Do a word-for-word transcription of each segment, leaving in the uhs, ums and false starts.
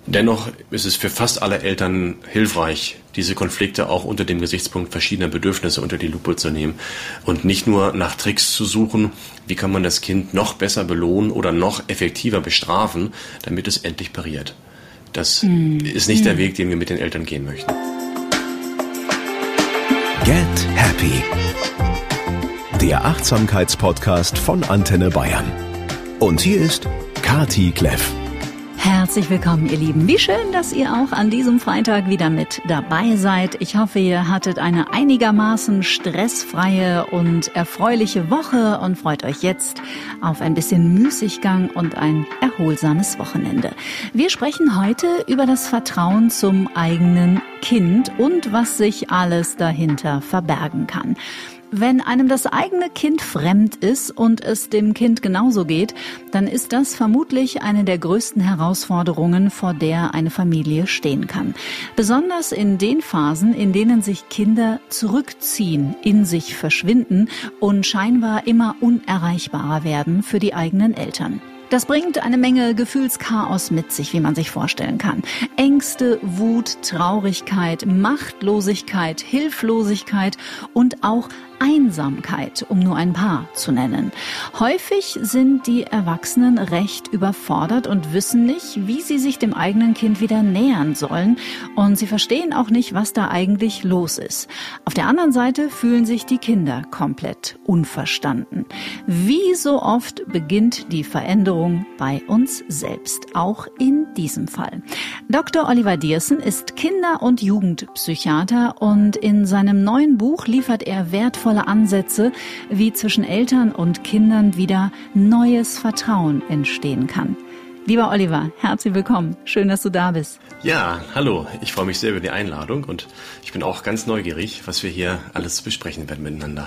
Dennoch ist es für fast alle Eltern hilfreich, diese Konflikte auch unter dem Gesichtspunkt verschiedener Bedürfnisse unter die Lupe zu nehmen und nicht nur nach Tricks zu suchen, wie kann man das Kind noch besser belohnen oder noch effektiver bestrafen, damit es endlich pariert. Das mm. ist nicht mm. der Weg, den wir mit den Eltern gehen möchten. Get Happy. Der Achtsamkeitspodcast von Antenne Bayern. Und hier ist Kati Kleff. Herzlich willkommen, ihr Lieben. Wie schön, dass ihr auch an diesem Freitag wieder mit dabei seid. Ich hoffe, ihr hattet eine einigermaßen stressfreie und erfreuliche Woche und freut euch jetzt auf ein bisschen Müßiggang und ein erholsames Wochenende. Wir sprechen heute über das Vertrauen zum eigenen Kind und was sich alles dahinter verbergen kann. Wenn einem das eigene Kind fremd ist und es dem Kind genauso geht, dann ist das vermutlich eine der größten Herausforderungen, vor der eine Familie stehen kann. Besonders in den Phasen, in denen sich Kinder zurückziehen, in sich verschwinden und scheinbar immer unerreichbarer werden für die eigenen Eltern. Das bringt eine Menge Gefühlschaos mit sich, wie man sich vorstellen kann. Ängste, Wut, Traurigkeit, Machtlosigkeit, Hilflosigkeit und auch Einsamkeit, um nur ein paar zu nennen. Häufig sind die Erwachsenen recht überfordert und wissen nicht, wie sie sich dem eigenen Kind wieder nähern sollen. Und sie verstehen auch nicht, was da eigentlich los ist. Auf der anderen Seite fühlen sich die Kinder komplett unverstanden. Wie so oft beginnt die Veränderung bei uns selbst, auch in diesem Fall. Doktor Oliver Dierssen ist Kinder- und Jugendpsychiater und in seinem neuen Buch liefert er wertvolle Ansätze, wie zwischen Eltern und Kindern wieder neues Vertrauen entstehen kann. Lieber Oliver, herzlich willkommen. Schön, dass du da bist. Ja, hallo. Ich freue mich sehr über die Einladung und ich bin auch ganz neugierig, was wir hier alles besprechen werden miteinander.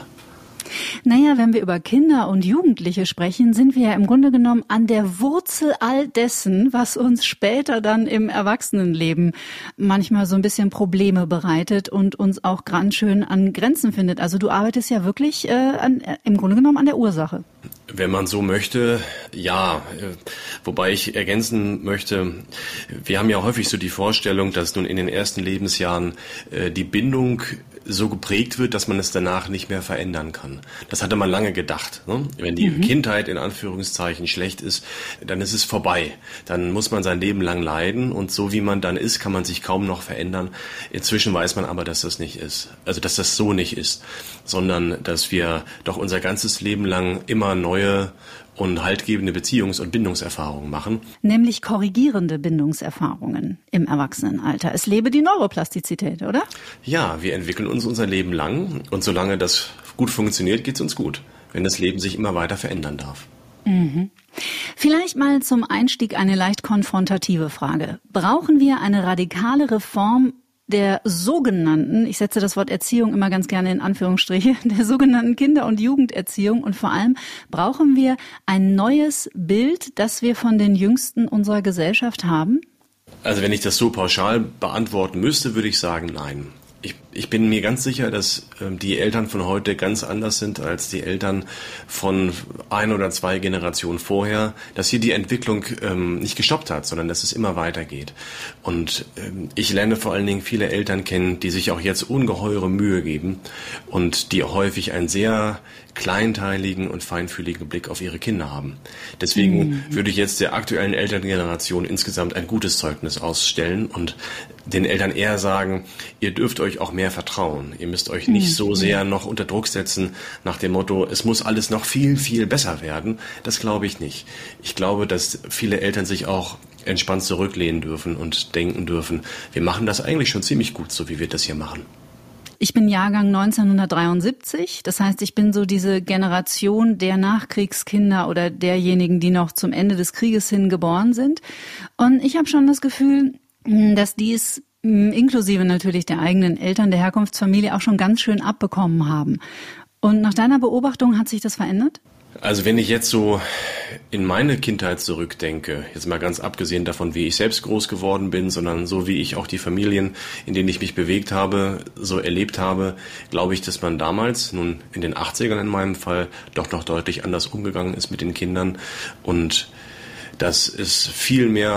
Naja, wenn wir über Kinder und Jugendliche sprechen, sind wir ja im Grunde genommen an der Wurzel all dessen, was uns später dann im Erwachsenenleben manchmal so ein bisschen Probleme bereitet und uns auch ganz schön an Grenzen findet. Also du arbeitest ja wirklich äh, an, äh, im Grunde genommen an der Ursache. Wenn man so möchte, ja. Wobei ich ergänzen möchte, wir haben ja häufig so die Vorstellung, dass nun in den ersten Lebensjahren äh, die Bindung so geprägt wird, dass man es danach nicht mehr verändern kann. Das hatte man lange gedacht. Ne? Wenn die mhm. Kindheit in Anführungszeichen schlecht ist, dann ist es vorbei. Dann muss man sein Leben lang leiden und so wie man dann ist, kann man sich kaum noch verändern. Inzwischen weiß man aber, dass das nicht ist. Also dass das so nicht ist, sondern dass wir doch unser ganzes Leben lang immer neue und haltgebende Beziehungs- und Bindungserfahrungen machen. Nämlich korrigierende Bindungserfahrungen im Erwachsenenalter. Es lebe die Neuroplastizität, oder? Ja, wir entwickeln uns unser Leben lang und solange das gut funktioniert, geht's uns gut, wenn das Leben sich immer weiter verändern darf. Mhm. Vielleicht mal zum Einstieg eine leicht konfrontative Frage. Brauchen wir eine radikale Reform der sogenannten, ich setze das Wort Erziehung immer ganz gerne in Anführungsstriche, der sogenannten Kinder- und Jugenderziehung und vor allem brauchen wir ein neues Bild, das wir von den Jüngsten unserer Gesellschaft haben? Also wenn ich das so pauschal beantworten müsste, würde ich sagen, nein. Ich, ich bin mir ganz sicher, dass ähm, die Eltern von heute ganz anders sind als die Eltern von ein oder zwei Generationen vorher, dass hier die Entwicklung ähm, nicht gestoppt hat, sondern dass es immer weitergeht. Und ähm, ich lerne vor allen Dingen viele Eltern kennen, die sich auch jetzt ungeheure Mühe geben und die häufig einen sehr kleinteiligen und feinfühligen Blick auf ihre Kinder haben. Deswegen mhm. würde ich jetzt der aktuellen Elterngeneration insgesamt ein gutes Zeugnis ausstellen und den Eltern eher sagen, ihr dürft euch auch mehr vertrauen. Ihr müsst euch nicht so sehr noch unter Druck setzen nach dem Motto, es muss alles noch viel, viel besser werden. Das glaube ich nicht. Ich glaube, dass viele Eltern sich auch entspannt zurücklehnen dürfen und denken dürfen, wir machen das eigentlich schon ziemlich gut, so wie wir das hier machen. Ich bin Jahrgang neunzehnhundertdreiundsiebzig, das heißt, ich bin so diese Generation der Nachkriegskinder oder derjenigen, die noch zum Ende des Krieges hin geboren sind. Und ich habe schon das Gefühl, dass die es inklusive natürlich der eigenen Eltern, der Herkunftsfamilie auch schon ganz schön abbekommen haben. Und nach deiner Beobachtung hat sich das verändert? Also wenn ich jetzt so in meine Kindheit zurückdenke, jetzt mal ganz abgesehen davon, wie ich selbst groß geworden bin, sondern so wie ich auch die Familien, in denen ich mich bewegt habe, so erlebt habe, glaube ich, dass man damals, nun in den achtzigern in meinem Fall, doch noch deutlich anders umgegangen ist mit den Kindern und dass es viel mehr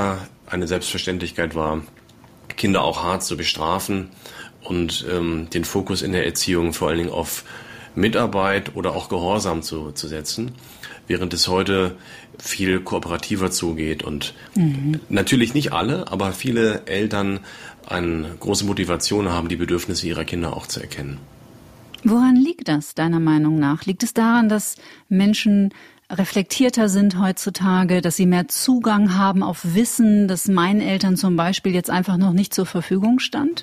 eine Selbstverständlichkeit war, Kinder auch hart zu bestrafen und ähm, den Fokus in der Erziehung vor allen Dingen auf Mitarbeit oder auch Gehorsam zu, zu setzen, während es heute viel kooperativer zugeht und mhm. natürlich nicht alle, aber viele Eltern eine große Motivation haben, die Bedürfnisse ihrer Kinder auch zu erkennen. Woran liegt das, deiner Meinung nach? Liegt es daran, dass Menschen reflektierter sind heutzutage, dass sie mehr Zugang haben auf Wissen, das meinen Eltern zum Beispiel jetzt einfach noch nicht zur Verfügung stand?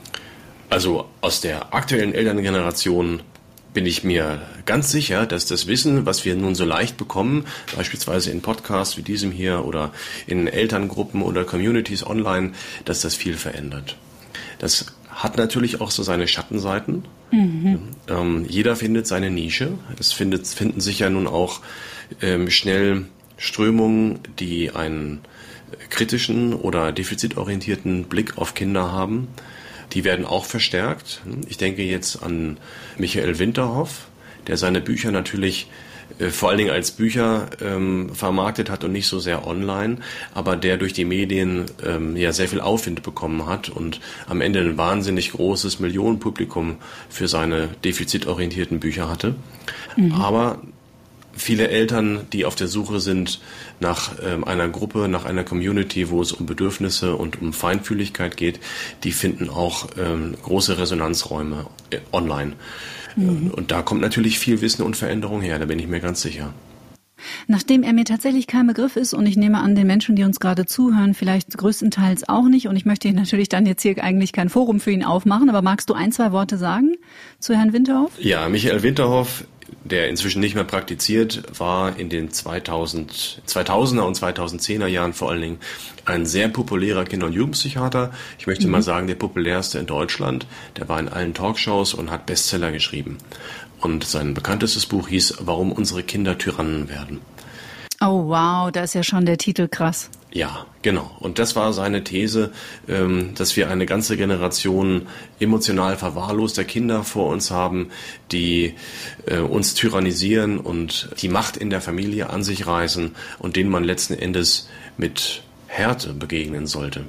Also aus der aktuellen Elterngeneration bin ich mir ganz sicher, dass das Wissen, was wir nun so leicht bekommen, beispielsweise in Podcasts wie diesem hier oder in Elterngruppen oder Communities online, dass das viel verändert. Das hat natürlich auch so seine Schattenseiten. Mhm. Ähm, jeder findet seine Nische. Es findet, finden sich ja nun auch ähm, schnell Strömungen, die einen kritischen oder defizitorientierten Blick auf Kinder haben. Die werden auch verstärkt. Ich denke jetzt an Michael Winterhoff, der seine Bücher natürlich äh, vor allen Dingen als Bücher ähm, vermarktet hat und nicht so sehr online, aber der durch die Medien ähm, ja sehr viel Aufwind bekommen hat und am Ende ein wahnsinnig großes Millionenpublikum für seine defizitorientierten Bücher hatte. Mhm. Aber viele Eltern, die auf der Suche sind nach ähm, einer Gruppe, nach einer Community, wo es um Bedürfnisse und um Feinfühligkeit geht, die finden auch ähm, große Resonanzräume äh, online. Mhm. Und da kommt natürlich viel Wissen und Veränderung her, da bin ich mir ganz sicher. Nachdem er mir tatsächlich kein Begriff ist und ich nehme an, den Menschen, die uns gerade zuhören, vielleicht größtenteils auch nicht und ich möchte hier natürlich dann jetzt hier eigentlich kein Forum für ihn aufmachen, aber magst du ein, zwei Worte sagen zu Herrn Winterhoff? Ja, Michael Winterhoff, der inzwischen nicht mehr praktiziert, war in den zweitausend, zweitausender und zweitausendzehner Jahren vor allen Dingen ein sehr populärer Kinder- und Jugendpsychiater. Ich möchte mhm. mal sagen, der populärste in Deutschland. Der war in allen Talkshows und hat Bestseller geschrieben. Und sein bekanntestes Buch hieß »Warum unsere Kinder Tyrannen werden«. Oh wow, da ist ja schon der Titel krass. Ja, genau. Und das war seine These, dass wir eine ganze Generation emotional verwahrloster Kinder vor uns haben, die uns tyrannisieren und die Macht in der Familie an sich reißen und denen man letzten Endes mit Härte begegnen sollte.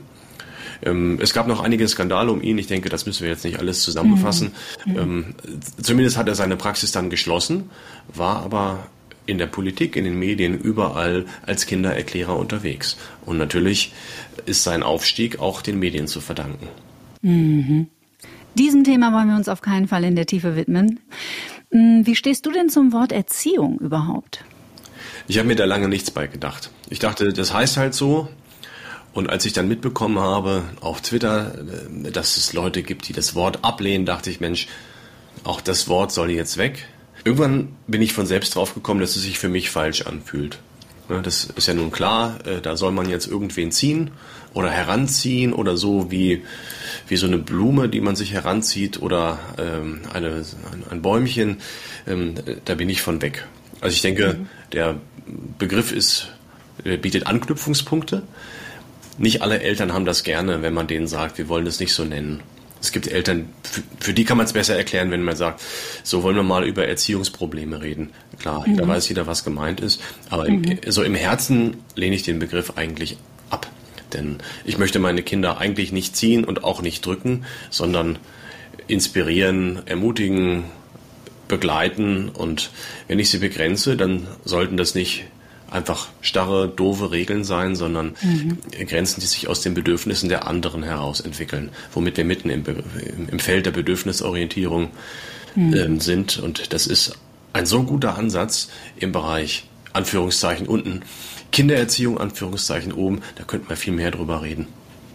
Es gab noch einige Skandale um ihn. Ich denke, das müssen wir jetzt nicht alles zusammenfassen. Mhm. Ähm, zumindest hat er seine Praxis dann geschlossen, war aber in der Politik, in den Medien, überall als Kindererklärer unterwegs. Und natürlich ist sein Aufstieg auch den Medien zu verdanken. Mhm. Diesem Thema wollen wir uns auf keinen Fall in der Tiefe widmen. Wie stehst du denn zum Wort Erziehung überhaupt? Ich habe mir da lange nichts bei gedacht. Ich dachte, das heißt halt so. Und als ich dann mitbekommen habe, auf Twitter, dass es Leute gibt, die das Wort ablehnen, dachte ich, Mensch, auch das Wort soll jetzt weg. Irgendwann bin ich von selbst drauf gekommen, dass es sich für mich falsch anfühlt. Das ist ja nun klar, da soll man jetzt irgendwen ziehen oder heranziehen oder so wie, wie so eine Blume, die man sich heranzieht oder ähm, eine, ein Bäumchen. Ähm, da bin ich von weg. Also ich denke, mhm. der Begriff ist, bietet Anknüpfungspunkte. Nicht alle Eltern haben das gerne, wenn man denen sagt, wir wollen das nicht so nennen. Es gibt Eltern, für, für die kann man es besser erklären, wenn man sagt, so wollen wir mal über Erziehungsprobleme reden. Klar, mhm. da weiß jeder, was gemeint ist. Aber mhm. im, so im Herzen lehne ich den Begriff eigentlich ab. Denn ich möchte meine Kinder eigentlich nicht ziehen und auch nicht drücken, sondern inspirieren, ermutigen, begleiten. Und wenn ich sie begrenze, dann sollten das nicht einfach starre, doofe Regeln sein, sondern mhm. Grenzen, die sich aus den Bedürfnissen der anderen heraus entwickeln, womit wir mitten im, im Feld der Bedürfnisorientierung mhm. äh, sind. Und das ist ein so guter Ansatz im Bereich, Anführungszeichen unten, Kindererziehung, Anführungszeichen oben, da könnte man viel mehr drüber reden.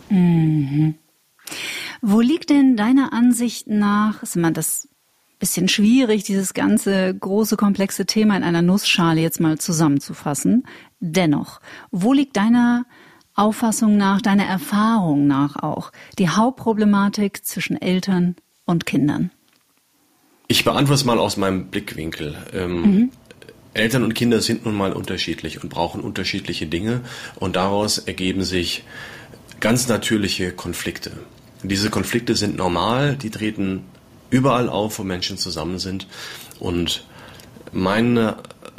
Mhm. Wo liegt denn deiner Ansicht nach, ist man das bisschen schwierig, dieses ganze große, komplexe Thema in einer Nussschale jetzt mal zusammenzufassen. Dennoch, wo liegt deiner Auffassung nach, deiner Erfahrung nach auch die Hauptproblematik zwischen Eltern und Kindern? Ich beantworte es mal aus meinem Blickwinkel. Ähm, mhm. Eltern und Kinder sind nun mal unterschiedlich und brauchen unterschiedliche Dinge und daraus ergeben sich ganz natürliche Konflikte. Diese Konflikte sind normal, die treten überall auf, wo Menschen zusammen sind. Und meine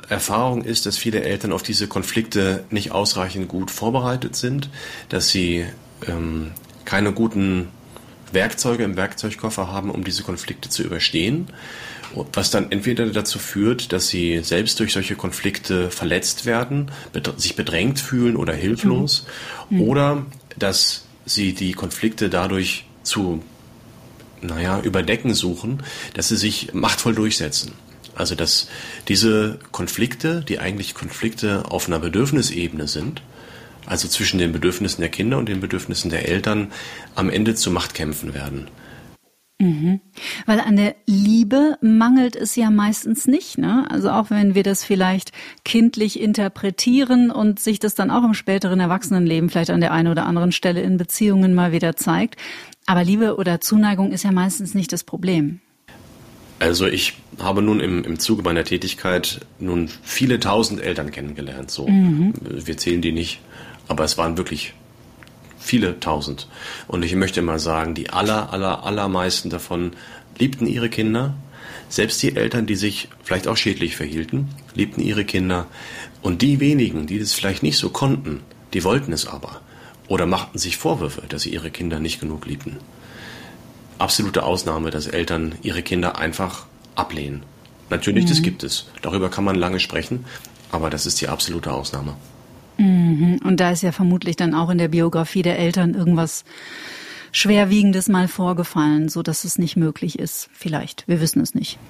Erfahrung ist, dass viele Eltern auf diese Konflikte nicht ausreichend gut vorbereitet sind, dass sie ähm, keine guten Werkzeuge im Werkzeugkoffer haben, um diese Konflikte zu überstehen, was dann entweder dazu führt, dass sie selbst durch solche Konflikte verletzt werden, sich bedrängt fühlen oder hilflos, mhm. oder dass sie die Konflikte dadurch zu, naja, überdecken suchen, dass sie sich machtvoll durchsetzen. Also dass diese Konflikte, die eigentlich Konflikte auf einer Bedürfnisebene sind, also zwischen den Bedürfnissen der Kinder und den Bedürfnissen der Eltern, am Ende zu Machtkämpfen werden. Mhm. Weil an der Liebe mangelt es ja meistens nicht, ne? Also auch wenn wir das vielleicht kindlich interpretieren und sich das dann auch im späteren Erwachsenenleben vielleicht an der einen oder anderen Stelle in Beziehungen mal wieder zeigt. Aber Liebe oder Zuneigung ist ja meistens nicht das Problem. Also ich habe nun im, im Zuge meiner Tätigkeit nun viele tausend Eltern kennengelernt. So, mhm. Wir zählen die nicht, aber es waren wirklich viele tausend. Und ich möchte mal sagen, die aller, aller, allermeisten davon liebten ihre Kinder. Selbst die Eltern, die sich vielleicht auch schädlich verhielten, liebten ihre Kinder. Und die wenigen, die das vielleicht nicht so konnten, die wollten es aber. Oder machten sich Vorwürfe, dass sie ihre Kinder nicht genug liebten. Absolute Ausnahme, dass Eltern ihre Kinder einfach ablehnen. Natürlich, mhm. das gibt es. Darüber kann man lange sprechen, aber das ist die absolute Ausnahme. Und da ist ja vermutlich dann auch in der Biografie der Eltern irgendwas Schwerwiegendes mal vorgefallen, so dass es nicht möglich ist. Vielleicht, wir wissen es nicht.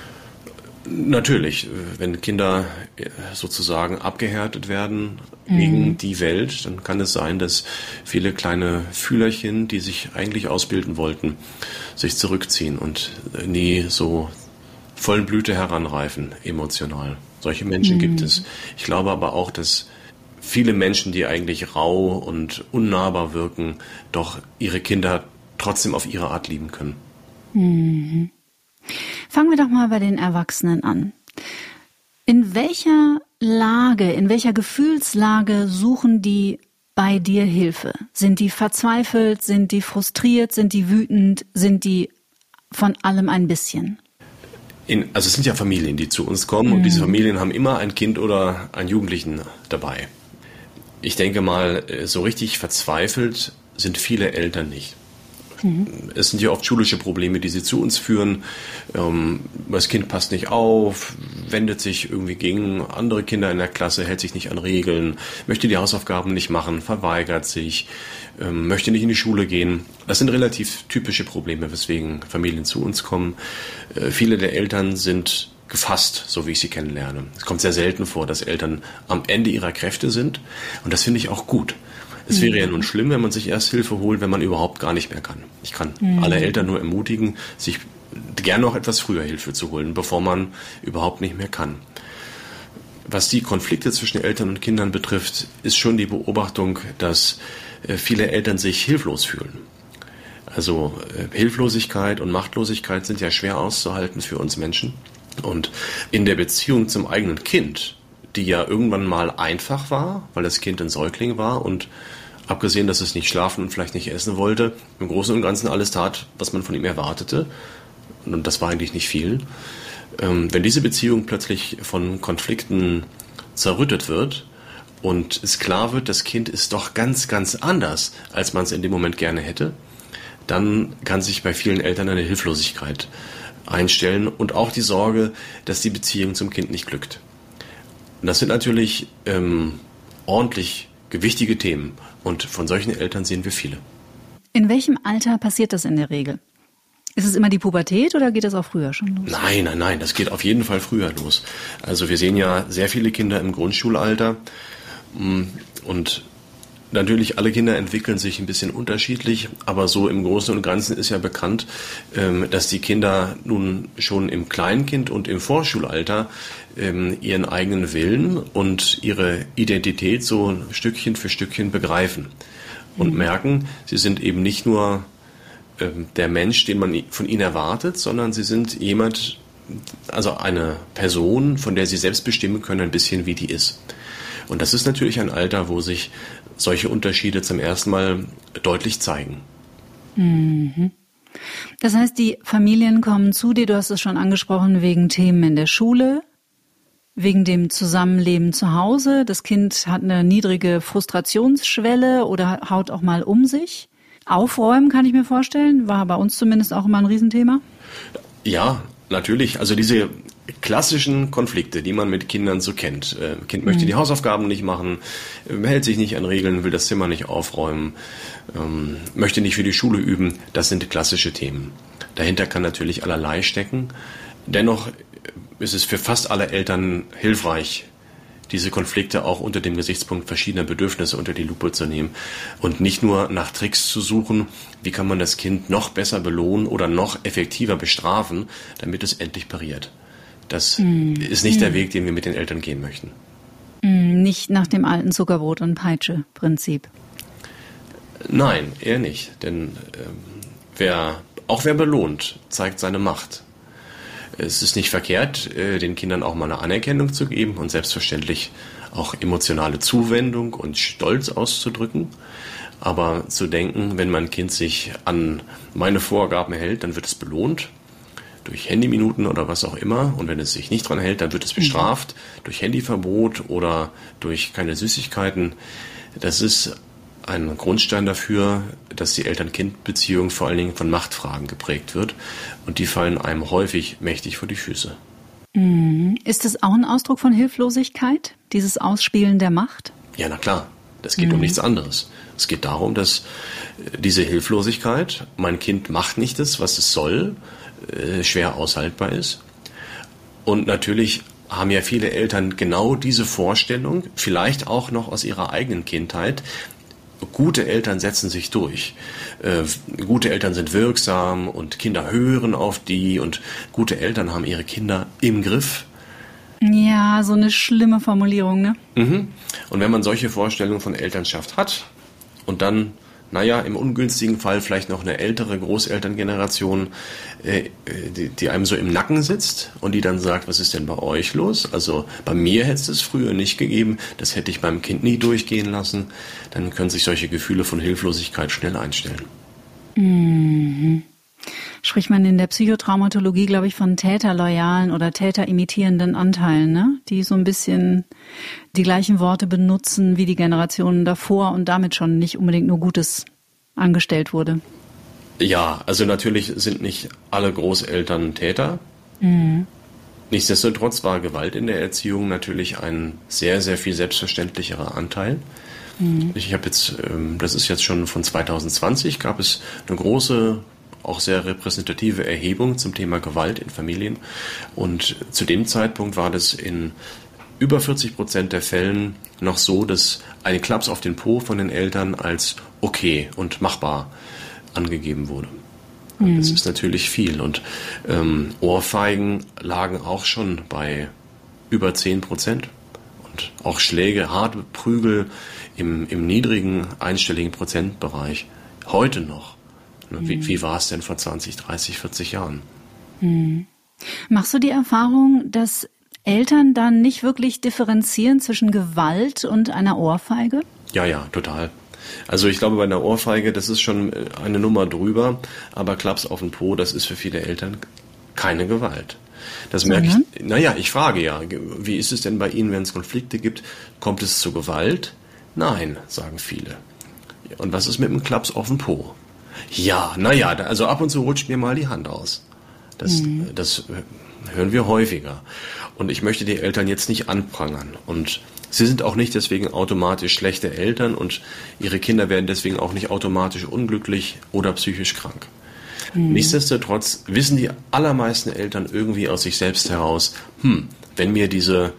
Natürlich, wenn Kinder sozusagen abgehärtet werden gegen mhm. die Welt, dann kann es sein, dass viele kleine Fühlerchen, die sich eigentlich ausbilden wollten, sich zurückziehen und nie so vollen Blüte heranreifen, emotional. Solche Menschen mhm. gibt es. Ich glaube aber auch, dass viele Menschen, die eigentlich rau und unnahbar wirken, doch ihre Kinder trotzdem auf ihre Art lieben können. Mhm. Fangen wir doch mal bei den Erwachsenen an. In welcher Lage, in welcher Gefühlslage suchen die bei dir Hilfe? Sind die verzweifelt, sind die frustriert, sind die wütend, sind die von allem ein bisschen? In, also es sind ja Familien, die zu uns kommen, mhm. und diese Familien haben immer ein Kind oder einen Jugendlichen dabei. Ich denke mal, so richtig verzweifelt sind viele Eltern nicht. Mhm. Es sind ja oft schulische Probleme, die sie zu uns führen. Ähm, das Kind passt nicht auf, wendet sich irgendwie gegen andere Kinder in der Klasse, hält sich nicht an Regeln, möchte die Hausaufgaben nicht machen, verweigert sich, ähm, möchte nicht in die Schule gehen. Das sind relativ typische Probleme, weswegen Familien zu uns kommen. Äh, viele der Eltern sind gefasst, so wie ich sie kennenlerne. Es kommt sehr selten vor, dass Eltern am Ende ihrer Kräfte sind, und das finde ich auch gut. Es wäre ja nun schlimm, wenn man sich erst Hilfe holt, wenn man überhaupt gar nicht mehr kann. Ich kann mhm. alle Eltern nur ermutigen, sich gerne noch etwas früher Hilfe zu holen, bevor man überhaupt nicht mehr kann. Was die Konflikte zwischen Eltern und Kindern betrifft, ist schon die Beobachtung, dass viele Eltern sich hilflos fühlen. Also Hilflosigkeit und Machtlosigkeit sind ja schwer auszuhalten für uns Menschen. Und in der Beziehung zum eigenen Kind, die ja irgendwann mal einfach war, weil das Kind ein Säugling war und abgesehen, dass es nicht schlafen und vielleicht nicht essen wollte, im Großen und Ganzen alles tat, was man von ihm erwartete, und das war eigentlich nicht viel. Ähm, wenn diese Beziehung plötzlich von Konflikten zerrüttet wird und es klar wird, das Kind ist doch ganz, ganz anders, als man es in dem Moment gerne hätte, dann kann sich bei vielen Eltern eine Hilflosigkeit einstellen und auch die Sorge, dass die Beziehung zum Kind nicht glückt. Und das sind natürlich ähm, ordentlich gewichtige Themen, und von solchen Eltern sehen wir viele. In welchem Alter passiert das in der Regel? Ist es immer die Pubertät oder geht das auch früher schon los? Nein, nein, nein, das geht auf jeden Fall früher los. Also wir sehen ja sehr viele Kinder im Grundschulalter, und natürlich, alle Kinder entwickeln sich ein bisschen unterschiedlich, aber so im Großen und Ganzen ist ja bekannt, dass die Kinder nun schon im Kleinkind und im Vorschulalter ihren eigenen Willen und ihre Identität so Stückchen für Stückchen begreifen und mhm. merken, sie sind eben nicht nur der Mensch, den man von ihnen erwartet, sondern sie sind jemand, also eine Person, von der sie selbst bestimmen können, ein bisschen wie die ist. Und das ist natürlich ein Alter, wo sich solche Unterschiede zum ersten Mal deutlich zeigen. Mhm. Das heißt, die Familien kommen zu dir, du hast es schon angesprochen, wegen Themen in der Schule, wegen dem Zusammenleben zu Hause. Das Kind hat eine niedrige Frustrationsschwelle oder haut auch mal um sich. Aufräumen kann ich mir vorstellen, war bei uns zumindest auch immer ein Riesenthema. Ja, natürlich. Also diese klassischen Konflikte, die man mit Kindern so kennt. Äh, Kind möchte mhm. die Hausaufgaben nicht machen, äh, hält sich nicht an Regeln, will das Zimmer nicht aufräumen, ähm, möchte nicht für die Schule üben. Das sind klassische Themen. Dahinter kann natürlich allerlei stecken. Dennoch ist es für fast alle Eltern hilfreich, diese Konflikte auch unter dem Gesichtspunkt verschiedener Bedürfnisse unter die Lupe zu nehmen und nicht nur nach Tricks zu suchen, wie kann man das Kind noch besser belohnen oder noch effektiver bestrafen, damit es endlich pariert. Das mm. ist nicht mm. der Weg, den wir mit den Eltern gehen möchten. Mm, nicht nach dem alten Zuckerbrot- und Peitsche-Prinzip. Nein, eher nicht. Denn äh, wer, auch wer belohnt, zeigt seine Macht. Es ist nicht verkehrt, den Kindern auch mal eine Anerkennung zu geben und selbstverständlich auch emotionale Zuwendung und Stolz auszudrücken. Aber zu denken, wenn mein Kind sich an meine Vorgaben hält, dann wird es belohnt durch Handyminuten oder was auch immer. Und wenn es sich nicht dran hält, dann wird es bestraft durch Handyverbot oder durch keine Süßigkeiten. Das ist ein Grundstein dafür, dass die Eltern-Kind-Beziehung vor allen Dingen von Machtfragen geprägt wird. Und die fallen einem häufig mächtig vor die Füße. Ist das auch ein Ausdruck von Hilflosigkeit, dieses Ausspielen der Macht? Ja, na klar. Das geht mhm. um nichts anderes. Es geht darum, dass diese Hilflosigkeit, mein Kind macht nicht das, was es soll, schwer aushaltbar ist. Und natürlich haben ja viele Eltern genau diese Vorstellung, vielleicht auch noch aus ihrer eigenen Kindheit. Gute Eltern setzen sich durch. Äh, gute Eltern sind wirksam und Kinder hören auf die und gute Eltern haben ihre Kinder im Griff. Ja, so eine schlimme Formulierung, ne? Mhm. Und wenn man solche Vorstellungen von Elternschaft hat und dann, naja, im ungünstigen Fall vielleicht noch eine ältere Großelterngeneration, äh, die, die einem so im Nacken sitzt und die dann sagt, was ist denn bei euch los? Also bei mir hätte es das früher nicht gegeben, das hätte ich beim Kind nie durchgehen lassen. Dann können sich solche Gefühle von Hilflosigkeit schnell einstellen. Mhm. Spricht man in der Psychotraumatologie, glaube ich, von täterloyalen oder täterimitierenden Anteilen, ne? Die so ein bisschen die gleichen Worte benutzen wie die Generationen davor und damit schon nicht unbedingt nur Gutes angestellt wurde. Ja, also natürlich sind nicht alle Großeltern Täter. Mhm. Nichtsdestotrotz war Gewalt in der Erziehung natürlich ein sehr, sehr viel selbstverständlicherer Anteil. Mhm. Ich habe jetzt, das ist jetzt schon von zwanzig zwanzig, gab es eine große, auch sehr repräsentative Erhebung zum Thema Gewalt in Familien. Und zu dem Zeitpunkt war das in über vierzig Prozent der Fällen noch so, dass ein Klaps auf den Po von den Eltern als okay und machbar angegeben wurde. Mhm. Das ist natürlich viel. Und ähm, Ohrfeigen lagen auch schon bei über zehn Prozent. Und auch Schläge, harte Prügel im, im niedrigen einstelligen Prozentbereich. Heute noch. Wie, mhm. wie war es denn vor zwanzig, dreißig, vierzig Jahren? Mhm. Machst du die Erfahrung, dass Eltern dann nicht wirklich differenzieren zwischen Gewalt und einer Ohrfeige? Ja, ja, total. Also ich glaube, bei einer Ohrfeige, das ist schon eine Nummer drüber, aber Klaps auf den Po, das ist für viele Eltern keine Gewalt. Das merke ich. Naja, ich frage ja, wie ist es denn bei Ihnen, wenn es Konflikte gibt? Kommt es zu Gewalt? Nein, sagen viele. Und was ist mit dem Klaps auf den Po? Ja, naja, also ab und zu rutscht mir mal die Hand aus. Das, mhm. das hören wir häufiger. Und ich möchte die Eltern jetzt nicht anprangern. Und sie sind auch nicht deswegen automatisch schlechte Eltern und ihre Kinder werden deswegen auch nicht automatisch unglücklich oder psychisch krank. Mhm. Nichtsdestotrotz wissen die allermeisten Eltern irgendwie aus sich selbst heraus, hm, wenn mir diese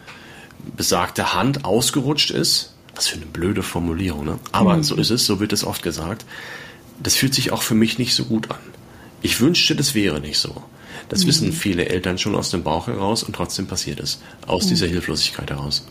besagte Hand ausgerutscht ist, was für eine blöde Formulierung, ne? Aber mhm. so ist es, so wird es oft gesagt, das fühlt sich auch für mich nicht so gut an. Ich wünschte, das wäre nicht so. Das mhm. wissen viele Eltern schon aus dem Bauch heraus und trotzdem passiert es. Aus mhm. dieser Hilflosigkeit heraus.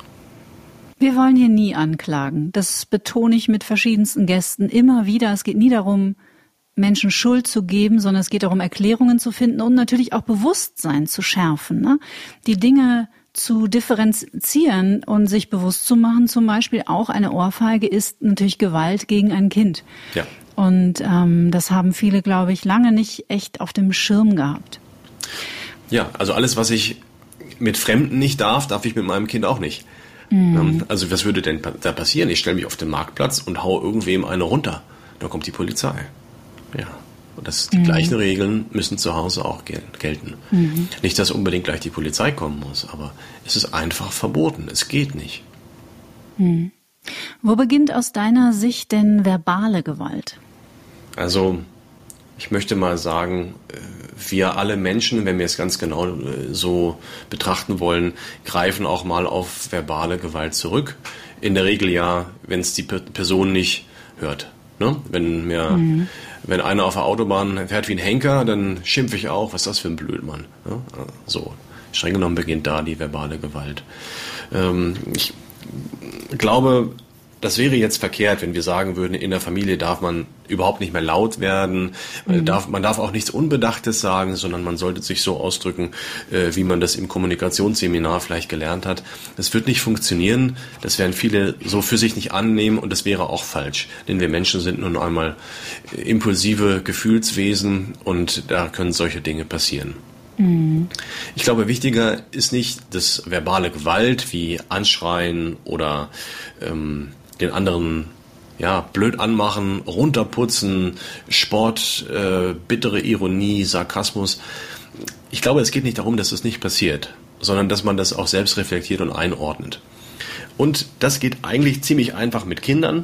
Wir wollen hier nie anklagen. Das betone ich mit verschiedensten Gästen immer wieder. Es geht nie darum, Menschen Schuld zu geben, sondern es geht darum, Erklärungen zu finden und natürlich auch Bewusstsein zu schärfen, ne? Die Dinge zu differenzieren und sich bewusst zu machen, zum Beispiel auch eine Ohrfeige ist natürlich Gewalt gegen ein Kind. Ja. Und ähm, das haben viele, glaube ich, lange nicht echt auf dem Schirm gehabt. Ja, also alles, was ich mit Fremden nicht darf, darf ich mit meinem Kind auch nicht. Mhm. Also was würde denn da passieren? Ich stelle mich auf den Marktplatz und hau irgendwem eine runter. Da kommt die Polizei. Ja. Und das, die mhm. gleichen Regeln müssen zu Hause auch gel- gelten. Mhm. Nicht, dass unbedingt gleich die Polizei kommen muss, aber es ist einfach verboten. Es geht nicht. Mhm. Wo beginnt aus deiner Sicht denn verbale Gewalt? Also, ich möchte mal sagen, wir alle Menschen, wenn wir es ganz genau so betrachten wollen, greifen auch mal auf verbale Gewalt zurück. In der Regel ja, wenn es die Person nicht hört. Ne? Wenn mir, mhm. wenn einer auf der Autobahn fährt wie ein Henker, dann schimpfe ich auch, was ist das für ein Blödmann. Ne? So, streng genommen beginnt da die verbale Gewalt. Ähm, ich glaube, das wäre jetzt verkehrt, wenn wir sagen würden, in der Familie darf man überhaupt nicht mehr laut werden, mhm. darf, man darf auch nichts Unbedachtes sagen, sondern man sollte sich so ausdrücken, äh, wie man das im Kommunikationsseminar vielleicht gelernt hat. Das wird nicht funktionieren, das werden viele so für sich nicht annehmen und das wäre auch falsch, denn wir Menschen sind nun einmal impulsive Gefühlswesen und da können solche Dinge passieren. Mhm. Ich glaube, wichtiger ist nicht das verbale Gewalt wie Anschreien oder ähm, den anderen ja blöd anmachen, runterputzen, Sport, äh, bittere Ironie, Sarkasmus. Ich glaube, es geht nicht darum, dass es nicht passiert, sondern dass man das auch selbst reflektiert und einordnet. Und das geht eigentlich ziemlich einfach mit Kindern.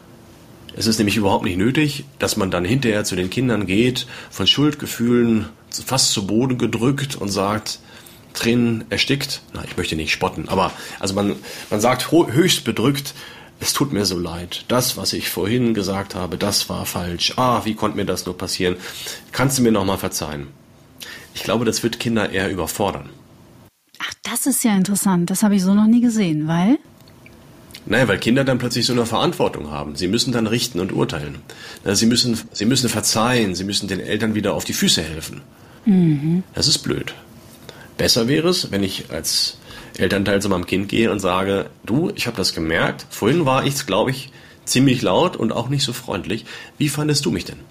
Es ist nämlich überhaupt nicht nötig, dass man dann hinterher zu den Kindern geht, von Schuldgefühlen fast zu Boden gedrückt und sagt, Tränen erstickt. Na, ich möchte nicht spotten, aber also man, man sagt höchst bedrückt, es tut mir so leid. Das, was ich vorhin gesagt habe, das war falsch. Ah, wie konnte mir das nur passieren? Kannst du mir nochmal verzeihen? Ich glaube, das wird Kinder eher überfordern. Ach, das ist ja interessant. Das habe ich so noch nie gesehen, weil? Naja, weil Kinder dann plötzlich so eine Verantwortung haben. Sie müssen dann richten und urteilen. Sie müssen, sie müssen verzeihen. Sie müssen den Eltern wieder auf die Füße helfen. Mhm. Das ist blöd. Besser wäre es, wenn ich als Elternteil zu meinem Kind gehe und sage, du, ich habe das gemerkt, vorhin war ich, glaube ich, ziemlich laut und auch nicht so freundlich. Wie fandest du mich denn?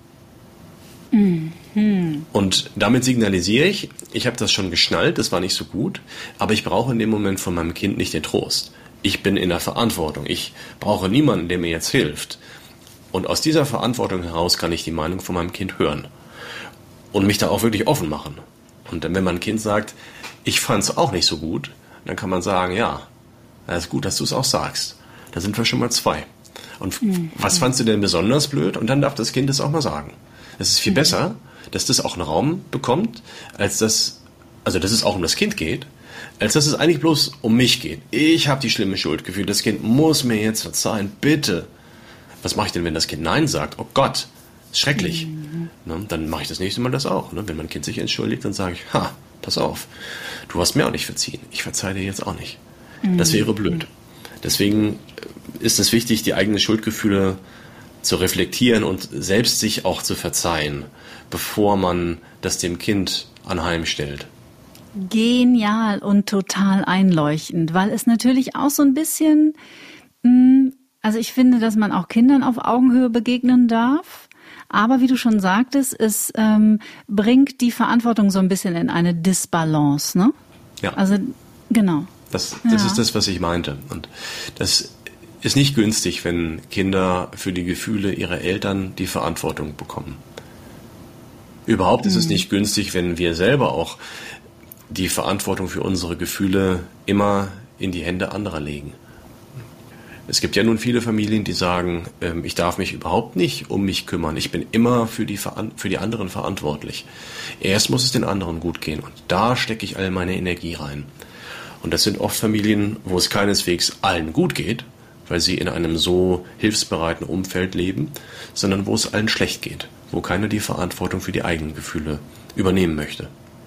Mhm. Und damit signalisiere ich, ich habe das schon geschnallt, das war nicht so gut, aber ich brauche in dem Moment von meinem Kind nicht den Trost. Ich bin in der Verantwortung. Ich brauche niemanden, der mir jetzt hilft. Und aus dieser Verantwortung heraus kann ich die Meinung von meinem Kind hören und mich da auch wirklich offen machen. Und dann, wenn mein Kind sagt, ich fand es auch nicht so gut, dann kann man sagen, ja, das ist gut, dass du es auch sagst. Da sind wir schon mal zwei. Und mhm. was fandst du denn besonders blöd? Und dann darf das Kind es auch mal sagen. Es ist viel mhm. besser, dass das auch einen Raum bekommt, als dass, also dass es auch um das Kind geht, als dass es eigentlich bloß um mich geht. Ich habe die schlimme Schuldgefühle, das Kind muss mir jetzt verzeihen, bitte. Was mache ich denn, wenn das Kind Nein sagt? Oh Gott, ist schrecklich. Mhm. Ne, dann mache ich das nächste Mal das auch. Ne? Wenn mein Kind sich entschuldigt, dann sage ich, ha, pass auf, du hast mir auch nicht verziehen. Ich verzeihe dir jetzt auch nicht. Mhm. Das wäre blöd. Deswegen ist es wichtig, die eigenen Schuldgefühle zu reflektieren und selbst sich auch zu verzeihen, bevor man das dem Kind anheimstellt. Genial und total einleuchtend, weil es natürlich auch so ein bisschen, mh, also ich finde, dass man auch Kindern auf Augenhöhe begegnen darf, aber wie du schon sagtest, es ähm, bringt die Verantwortung so ein bisschen in eine Disbalance, ne? Ja. Also, genau. Das, das ja. ist das, was ich meinte. Und das ist nicht günstig, wenn Kinder für die Gefühle ihrer Eltern die Verantwortung bekommen. Überhaupt mhm. ist es nicht günstig, wenn wir selber auch die Verantwortung für unsere Gefühle immer in die Hände anderer legen. Es gibt ja nun viele Familien, die sagen, ähm, ich darf mich überhaupt nicht um mich kümmern. Ich bin immer für die, für die anderen verantwortlich. Erst muss es den anderen gut gehen und da stecke ich all meine Energie rein. Und das sind oft Familien, wo es keineswegs allen gut geht, weil sie in einem so hilfsbereiten Umfeld leben, sondern wo es allen schlecht geht, wo keiner die Verantwortung für die eigenen Gefühle übernehmen möchte.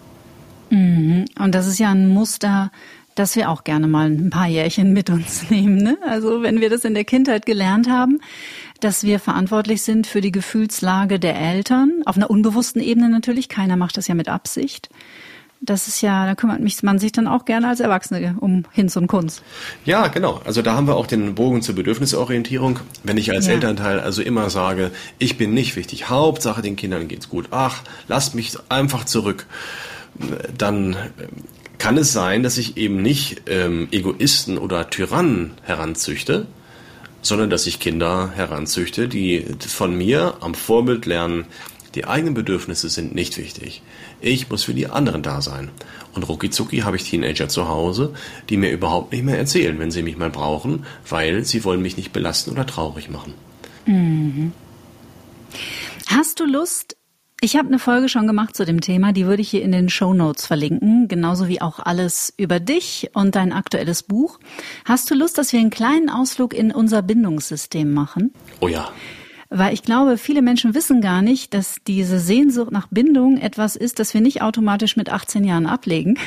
Mhm. Und das ist ja ein Muster, das wir auch gerne mal ein paar Jährchen mit uns nehmen, ne? Also wenn wir das in der Kindheit gelernt haben, dass wir verantwortlich sind für die Gefühlslage der Eltern, auf einer unbewussten Ebene natürlich, keiner macht das ja mit Absicht. Das ist ja, da kümmert mich man sich dann auch gerne als Erwachsene um Hinz und Kunz. Ja, genau. Also da haben wir auch den Bogen zur Bedürfnisorientierung. Wenn ich als ja. Elternteil also immer sage, ich bin nicht wichtig, Hauptsache den Kindern geht's gut, ach, lasst mich einfach zurück, dann kann es sein, dass ich eben nicht ähm, Egoisten oder Tyrannen heranzüchte, sondern dass ich Kinder heranzüchte, die von mir am Vorbild lernen, die eigenen Bedürfnisse sind nicht wichtig. Ich muss für die anderen da sein. Und rucki-zucki habe ich Teenager zu Hause, die mir überhaupt nicht mehr erzählen, wenn sie mich mal brauchen, weil sie wollen mich nicht belasten oder traurig machen. Mhm. Hast du Lust? Ich habe eine Folge schon gemacht zu dem Thema, die würde ich hier in den Shownotes verlinken, genauso wie auch alles über dich und dein aktuelles Buch. Hast du Lust, dass wir einen kleinen Ausflug in unser Bindungssystem machen? Oh ja. Weil ich glaube, viele Menschen wissen gar nicht, dass diese Sehnsucht nach Bindung etwas ist, das wir nicht automatisch mit achtzehn Jahren ablegen,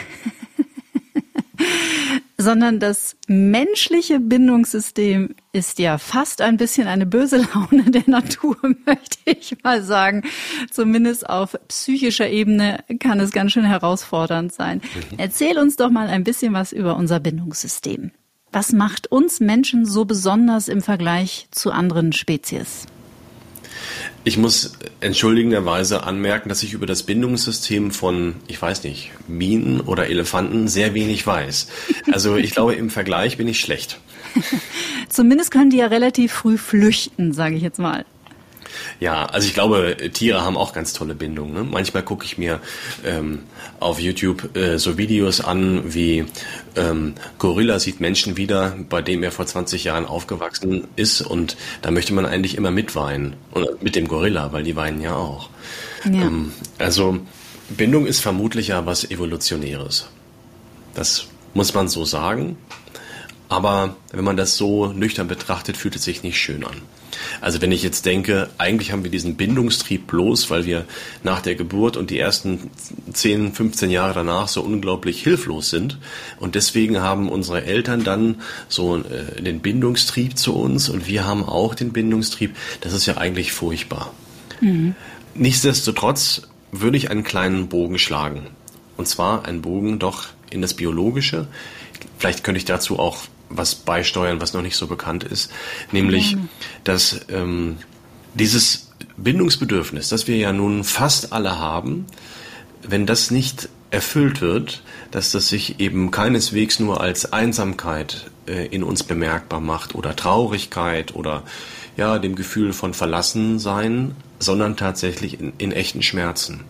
sondern das menschliche Bindungssystem ist ja fast ein bisschen eine böse Laune der Natur, möchte ich mal sagen. Zumindest auf psychischer Ebene kann es ganz schön herausfordernd sein. Mhm. Erzähl uns doch mal ein bisschen was über unser Bindungssystem. Was macht uns Menschen so besonders im Vergleich zu anderen Spezies? Ich muss entschuldigenderweise anmerken, dass ich über das Bindungssystem von, ich weiß nicht, Bienen oder Elefanten sehr wenig weiß. Also ich glaube, im Vergleich bin ich schlecht. Zumindest können die ja relativ früh flüchten, sage ich jetzt mal. Ja, also ich glaube, Tiere haben auch ganz tolle Bindungen. Ne? Manchmal gucke ich mir ähm, auf YouTube äh, so Videos an, wie ähm, Gorilla sieht Menschen wieder, bei dem er vor zwanzig Jahren aufgewachsen ist. Und da möchte man eigentlich immer mitweinen. Und mit dem Gorilla, weil die weinen ja auch. Ja. Ähm, also Bindung ist vermutlich ja was Evolutionäres. Das muss man so sagen. Aber wenn man das so nüchtern betrachtet, fühlt es sich nicht schön an. Also wenn ich jetzt denke, eigentlich haben wir diesen Bindungstrieb bloß, weil wir nach der Geburt und die ersten zehn, fünfzehn Jahre danach so unglaublich hilflos sind. Und deswegen haben unsere Eltern dann so äh, den Bindungstrieb zu uns und wir haben auch den Bindungstrieb. Das ist ja eigentlich furchtbar. Mhm. Nichtsdestotrotz würde ich einen kleinen Bogen schlagen. Und zwar einen Bogen doch in das Biologische. Vielleicht könnte ich dazu auch was beisteuern, was noch nicht so bekannt ist, nämlich, ja. dass ähm, dieses Bindungsbedürfnis, das wir ja nun fast alle haben, wenn das nicht erfüllt wird, dass das sich eben keineswegs nur als Einsamkeit äh, in uns bemerkbar macht oder Traurigkeit oder ja dem Gefühl von Verlassensein, sondern tatsächlich in, in echten Schmerzen.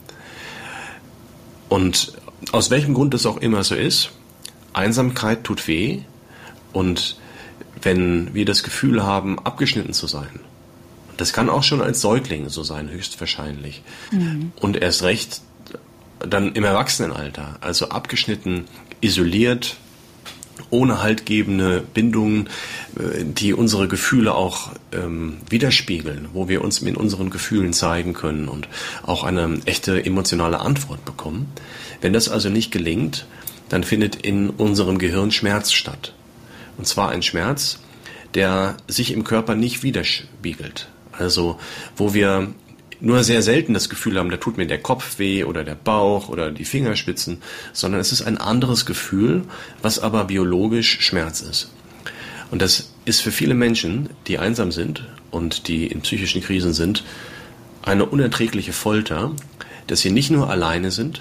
Und aus welchem Grund es auch immer so ist, Einsamkeit tut weh. Und wenn wir das Gefühl haben, abgeschnitten zu sein, das kann auch schon als Säugling so sein, höchstwahrscheinlich. Mhm. Und erst recht dann im Erwachsenenalter, also abgeschnitten, isoliert, ohne haltgebende Bindungen, die unsere Gefühle auch ähm, widerspiegeln, wo wir uns mit unseren Gefühlen zeigen können und auch eine echte emotionale Antwort bekommen. Wenn das also nicht gelingt, dann findet in unserem Gehirn Schmerz statt. Und zwar ein Schmerz, der sich im Körper nicht widerspiegelt. Also wo wir nur sehr selten das Gefühl haben, da tut mir der Kopf weh oder der Bauch oder die Fingerspitzen, sondern es ist ein anderes Gefühl, was aber biologisch Schmerz ist. Und das ist für viele Menschen, die einsam sind und die in psychischen Krisen sind, eine unerträgliche Folter, dass sie nicht nur alleine sind,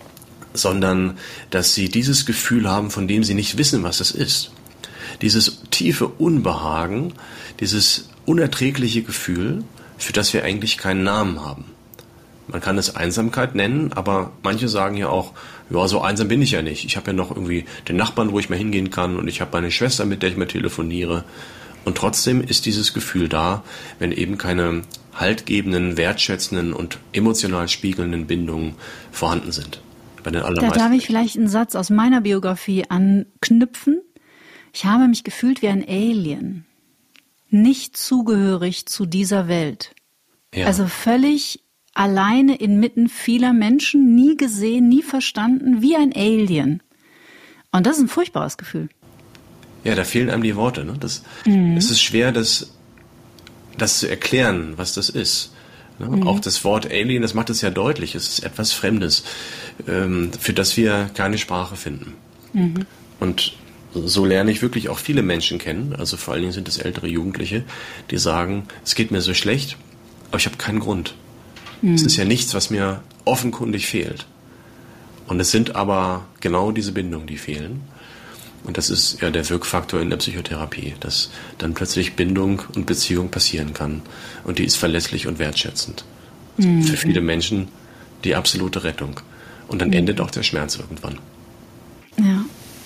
sondern dass sie dieses Gefühl haben, von dem sie nicht wissen, was es ist. Dieses tiefe Unbehagen, dieses unerträgliche Gefühl, für das wir eigentlich keinen Namen haben. Man kann es Einsamkeit nennen, aber manche sagen ja auch, ja, so einsam bin ich ja nicht. Ich habe ja noch irgendwie den Nachbarn, wo ich mal hingehen kann und ich habe meine Schwester, mit der ich mal telefoniere. Und trotzdem ist dieses Gefühl da, wenn eben keine haltgebenden, wertschätzenden und emotional spiegelnden Bindungen vorhanden sind. Bei den allermeisten. Da darf ich vielleicht einen Satz aus meiner Biografie anknüpfen. Ich habe mich gefühlt wie ein Alien, nicht zugehörig zu dieser Welt. Ja. Also völlig alleine inmitten vieler Menschen, nie gesehen, nie verstanden, wie ein Alien. Und das ist ein furchtbares Gefühl. Ja, da fehlen einem die Worte. Ne? Das, mhm. Es ist schwer, das, das zu erklären, was das ist. Ne? Mhm. Auch das Wort Alien, das macht es ja deutlich. Es ist etwas Fremdes, ähm, für das wir keine Sprache finden. Mhm. Und so lerne ich wirklich auch viele Menschen kennen, also vor allen Dingen sind es ältere Jugendliche, die sagen, es geht mir so schlecht, aber ich habe keinen Grund. Mhm. Es ist ja nichts, was mir offenkundig fehlt. Und es sind aber genau diese Bindungen, die fehlen. Und das ist ja der Wirkfaktor in der Psychotherapie, dass dann plötzlich Bindung und Beziehung passieren kann. Und die ist verlässlich und wertschätzend. Mhm. Für viele Menschen die absolute Rettung. Und dann mhm. endet auch der Schmerz irgendwann. Ja.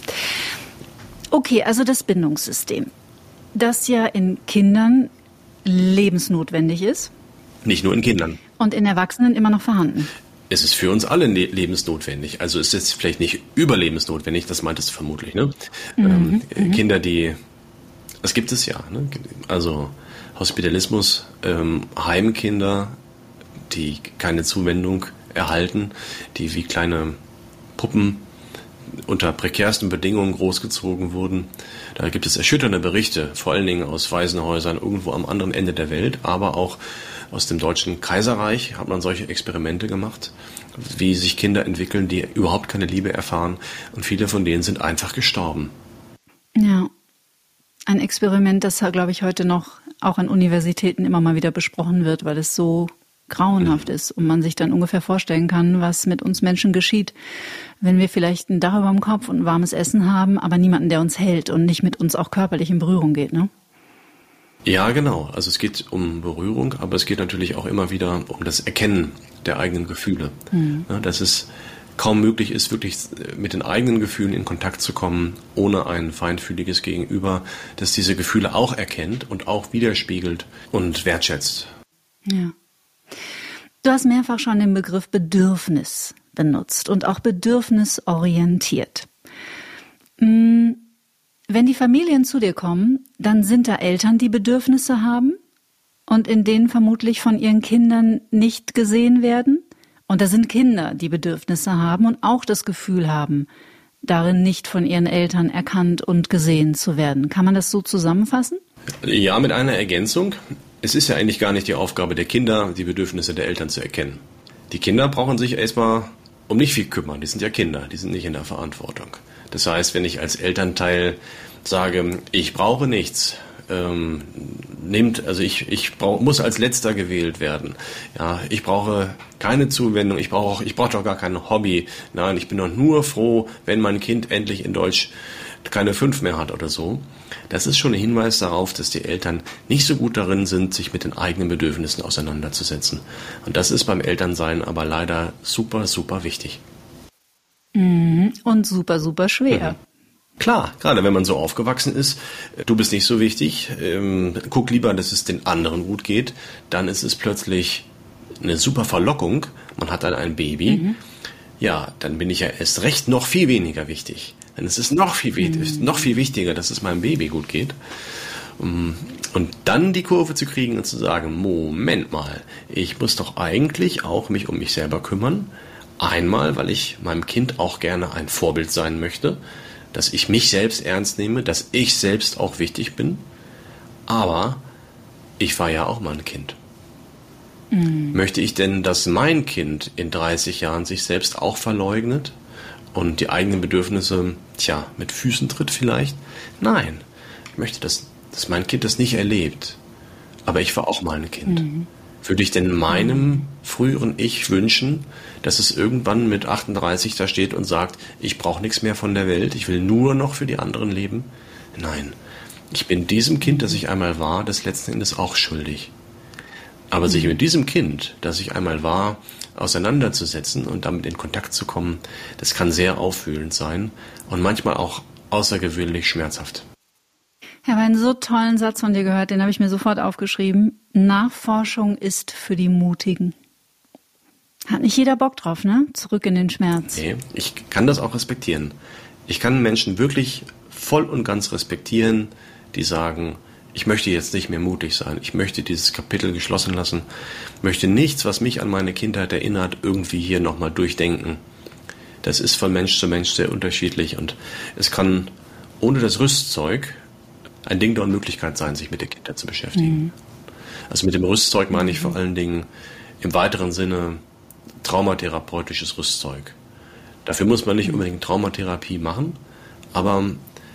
Okay, also das Bindungssystem, das ja in Kindern lebensnotwendig ist. Nicht nur in Kindern. Und in Erwachsenen immer noch vorhanden. Es ist für uns alle ne- lebensnotwendig. Also es ist vielleicht nicht überlebensnotwendig, das meintest du vermutlich. Ne? Mhm, ähm, Kinder, die, das gibt es ja. Ne? Also Hospitalismus, ähm, Heimkinder, die keine Zuwendung erhalten, die wie kleine Puppen unter prekärsten Bedingungen großgezogen wurden. Da gibt es erschütternde Berichte, vor allen Dingen aus Waisenhäusern irgendwo am anderen Ende der Welt, aber auch aus dem Deutschen Kaiserreich hat man solche Experimente gemacht, wie sich Kinder entwickeln, die überhaupt keine Liebe erfahren. Und viele von denen sind einfach gestorben. Ja, ein Experiment, das, glaube ich, heute noch auch an Universitäten immer mal wieder besprochen wird, weil es so grauenhaft ist und man sich dann ungefähr vorstellen kann, was mit uns Menschen geschieht, wenn wir vielleicht ein Dach über dem Kopf und ein warmes Essen haben, aber niemanden, der uns hält und nicht mit uns auch körperlich in Berührung geht, ne? Ja, genau. Also es geht um Berührung, aber es geht natürlich auch immer wieder um das Erkennen der eigenen Gefühle. Mhm. Ja, dass es kaum möglich ist, wirklich mit den eigenen Gefühlen in Kontakt zu kommen, ohne ein feinfühliges Gegenüber, das diese Gefühle auch erkennt und auch widerspiegelt und wertschätzt. Ja. Du hast mehrfach schon den Begriff Bedürfnis benutzt und auch bedürfnisorientiert. Hm. Wenn die Familien zu dir kommen, dann sind da Eltern, die Bedürfnisse haben und in denen vermutlich von ihren Kindern nicht gesehen werden. Und da sind Kinder, die Bedürfnisse haben und auch das Gefühl haben, darin nicht von ihren Eltern erkannt und gesehen zu werden. Kann man das so zusammenfassen? Ja, mit einer Ergänzung. Es ist ja eigentlich gar nicht die Aufgabe der Kinder, die Bedürfnisse der Eltern zu erkennen. Die Kinder brauchen sich erstmal um nicht viel kümmern. Die sind ja Kinder, die sind nicht in der Verantwortung. Das heißt, wenn ich als Elternteil sage, ich brauche nichts, ähm, nimmt, also ich, ich brauch, muss als Letzter gewählt werden. Ja, ich brauche keine Zuwendung, ich brauche, ich brauche doch gar kein Hobby. Nein, ich bin doch nur froh, wenn mein Kind endlich in Deutsch keine fünf mehr hat oder so. Das ist schon ein Hinweis darauf, dass die Eltern nicht so gut darin sind, sich mit den eigenen Bedürfnissen auseinanderzusetzen. Und das ist beim Elternsein aber leider super, super wichtig. Und super, super schwer. Mhm. Klar, gerade wenn man so aufgewachsen ist, du bist nicht so wichtig, ähm, guck lieber, dass es den anderen gut geht, dann ist es plötzlich eine super Verlockung, man hat dann ein Baby, mhm. ja, dann bin ich ja erst recht noch viel weniger wichtig. Dann ist es noch viel, mhm. noch viel wichtiger, dass es meinem Baby gut geht. Und dann die Kurve zu kriegen und zu sagen, Moment mal, ich muss doch eigentlich auch mich um mich selber kümmern. Einmal, weil ich meinem Kind auch gerne ein Vorbild sein möchte, dass ich mich selbst ernst nehme, dass ich selbst auch wichtig bin. Aber ich war ja auch mal ein Kind. Mhm. Möchte ich denn, dass mein Kind in dreißig Jahren sich selbst auch verleugnet und die eigenen Bedürfnisse, tja, mit Füßen tritt vielleicht? Nein, ich möchte, dass, dass mein Kind das nicht erlebt. Aber ich war auch mal ein Kind. Mhm. Würde ich denn meinem früheren Ich wünschen, dass es irgendwann mit achtunddreißig da steht und sagt, ich brauche nichts mehr von der Welt, ich will nur noch für die anderen leben? Nein, ich bin diesem Kind, das ich einmal war, das letzten Endes auch schuldig. Aber sich mit diesem Kind, das ich einmal war, auseinanderzusetzen und damit in Kontakt zu kommen, das kann sehr aufwühlend sein und manchmal auch außergewöhnlich schmerzhaft. Ich habe einen so tollen Satz von dir gehört, den habe ich mir sofort aufgeschrieben. Nachforschung ist für die Mutigen. Hat nicht jeder Bock drauf, ne? Zurück in den Schmerz. Nee, ich kann das auch respektieren. Ich kann Menschen wirklich voll und ganz respektieren, die sagen, ich möchte jetzt nicht mehr mutig sein. Ich möchte dieses Kapitel geschlossen lassen. Möchte nichts, was mich an meine Kindheit erinnert, irgendwie hier nochmal durchdenken. Das ist von Mensch zu Mensch sehr unterschiedlich und es kann ohne das Rüstzeug ein Ding der Unmöglichkeit sein, sich mit der Kindheit zu beschäftigen. Mhm. Also mit dem Rüstzeug meine ich vor allen Dingen im weiteren Sinne traumatherapeutisches Rüstzeug. Dafür muss man nicht unbedingt Traumatherapie machen, aber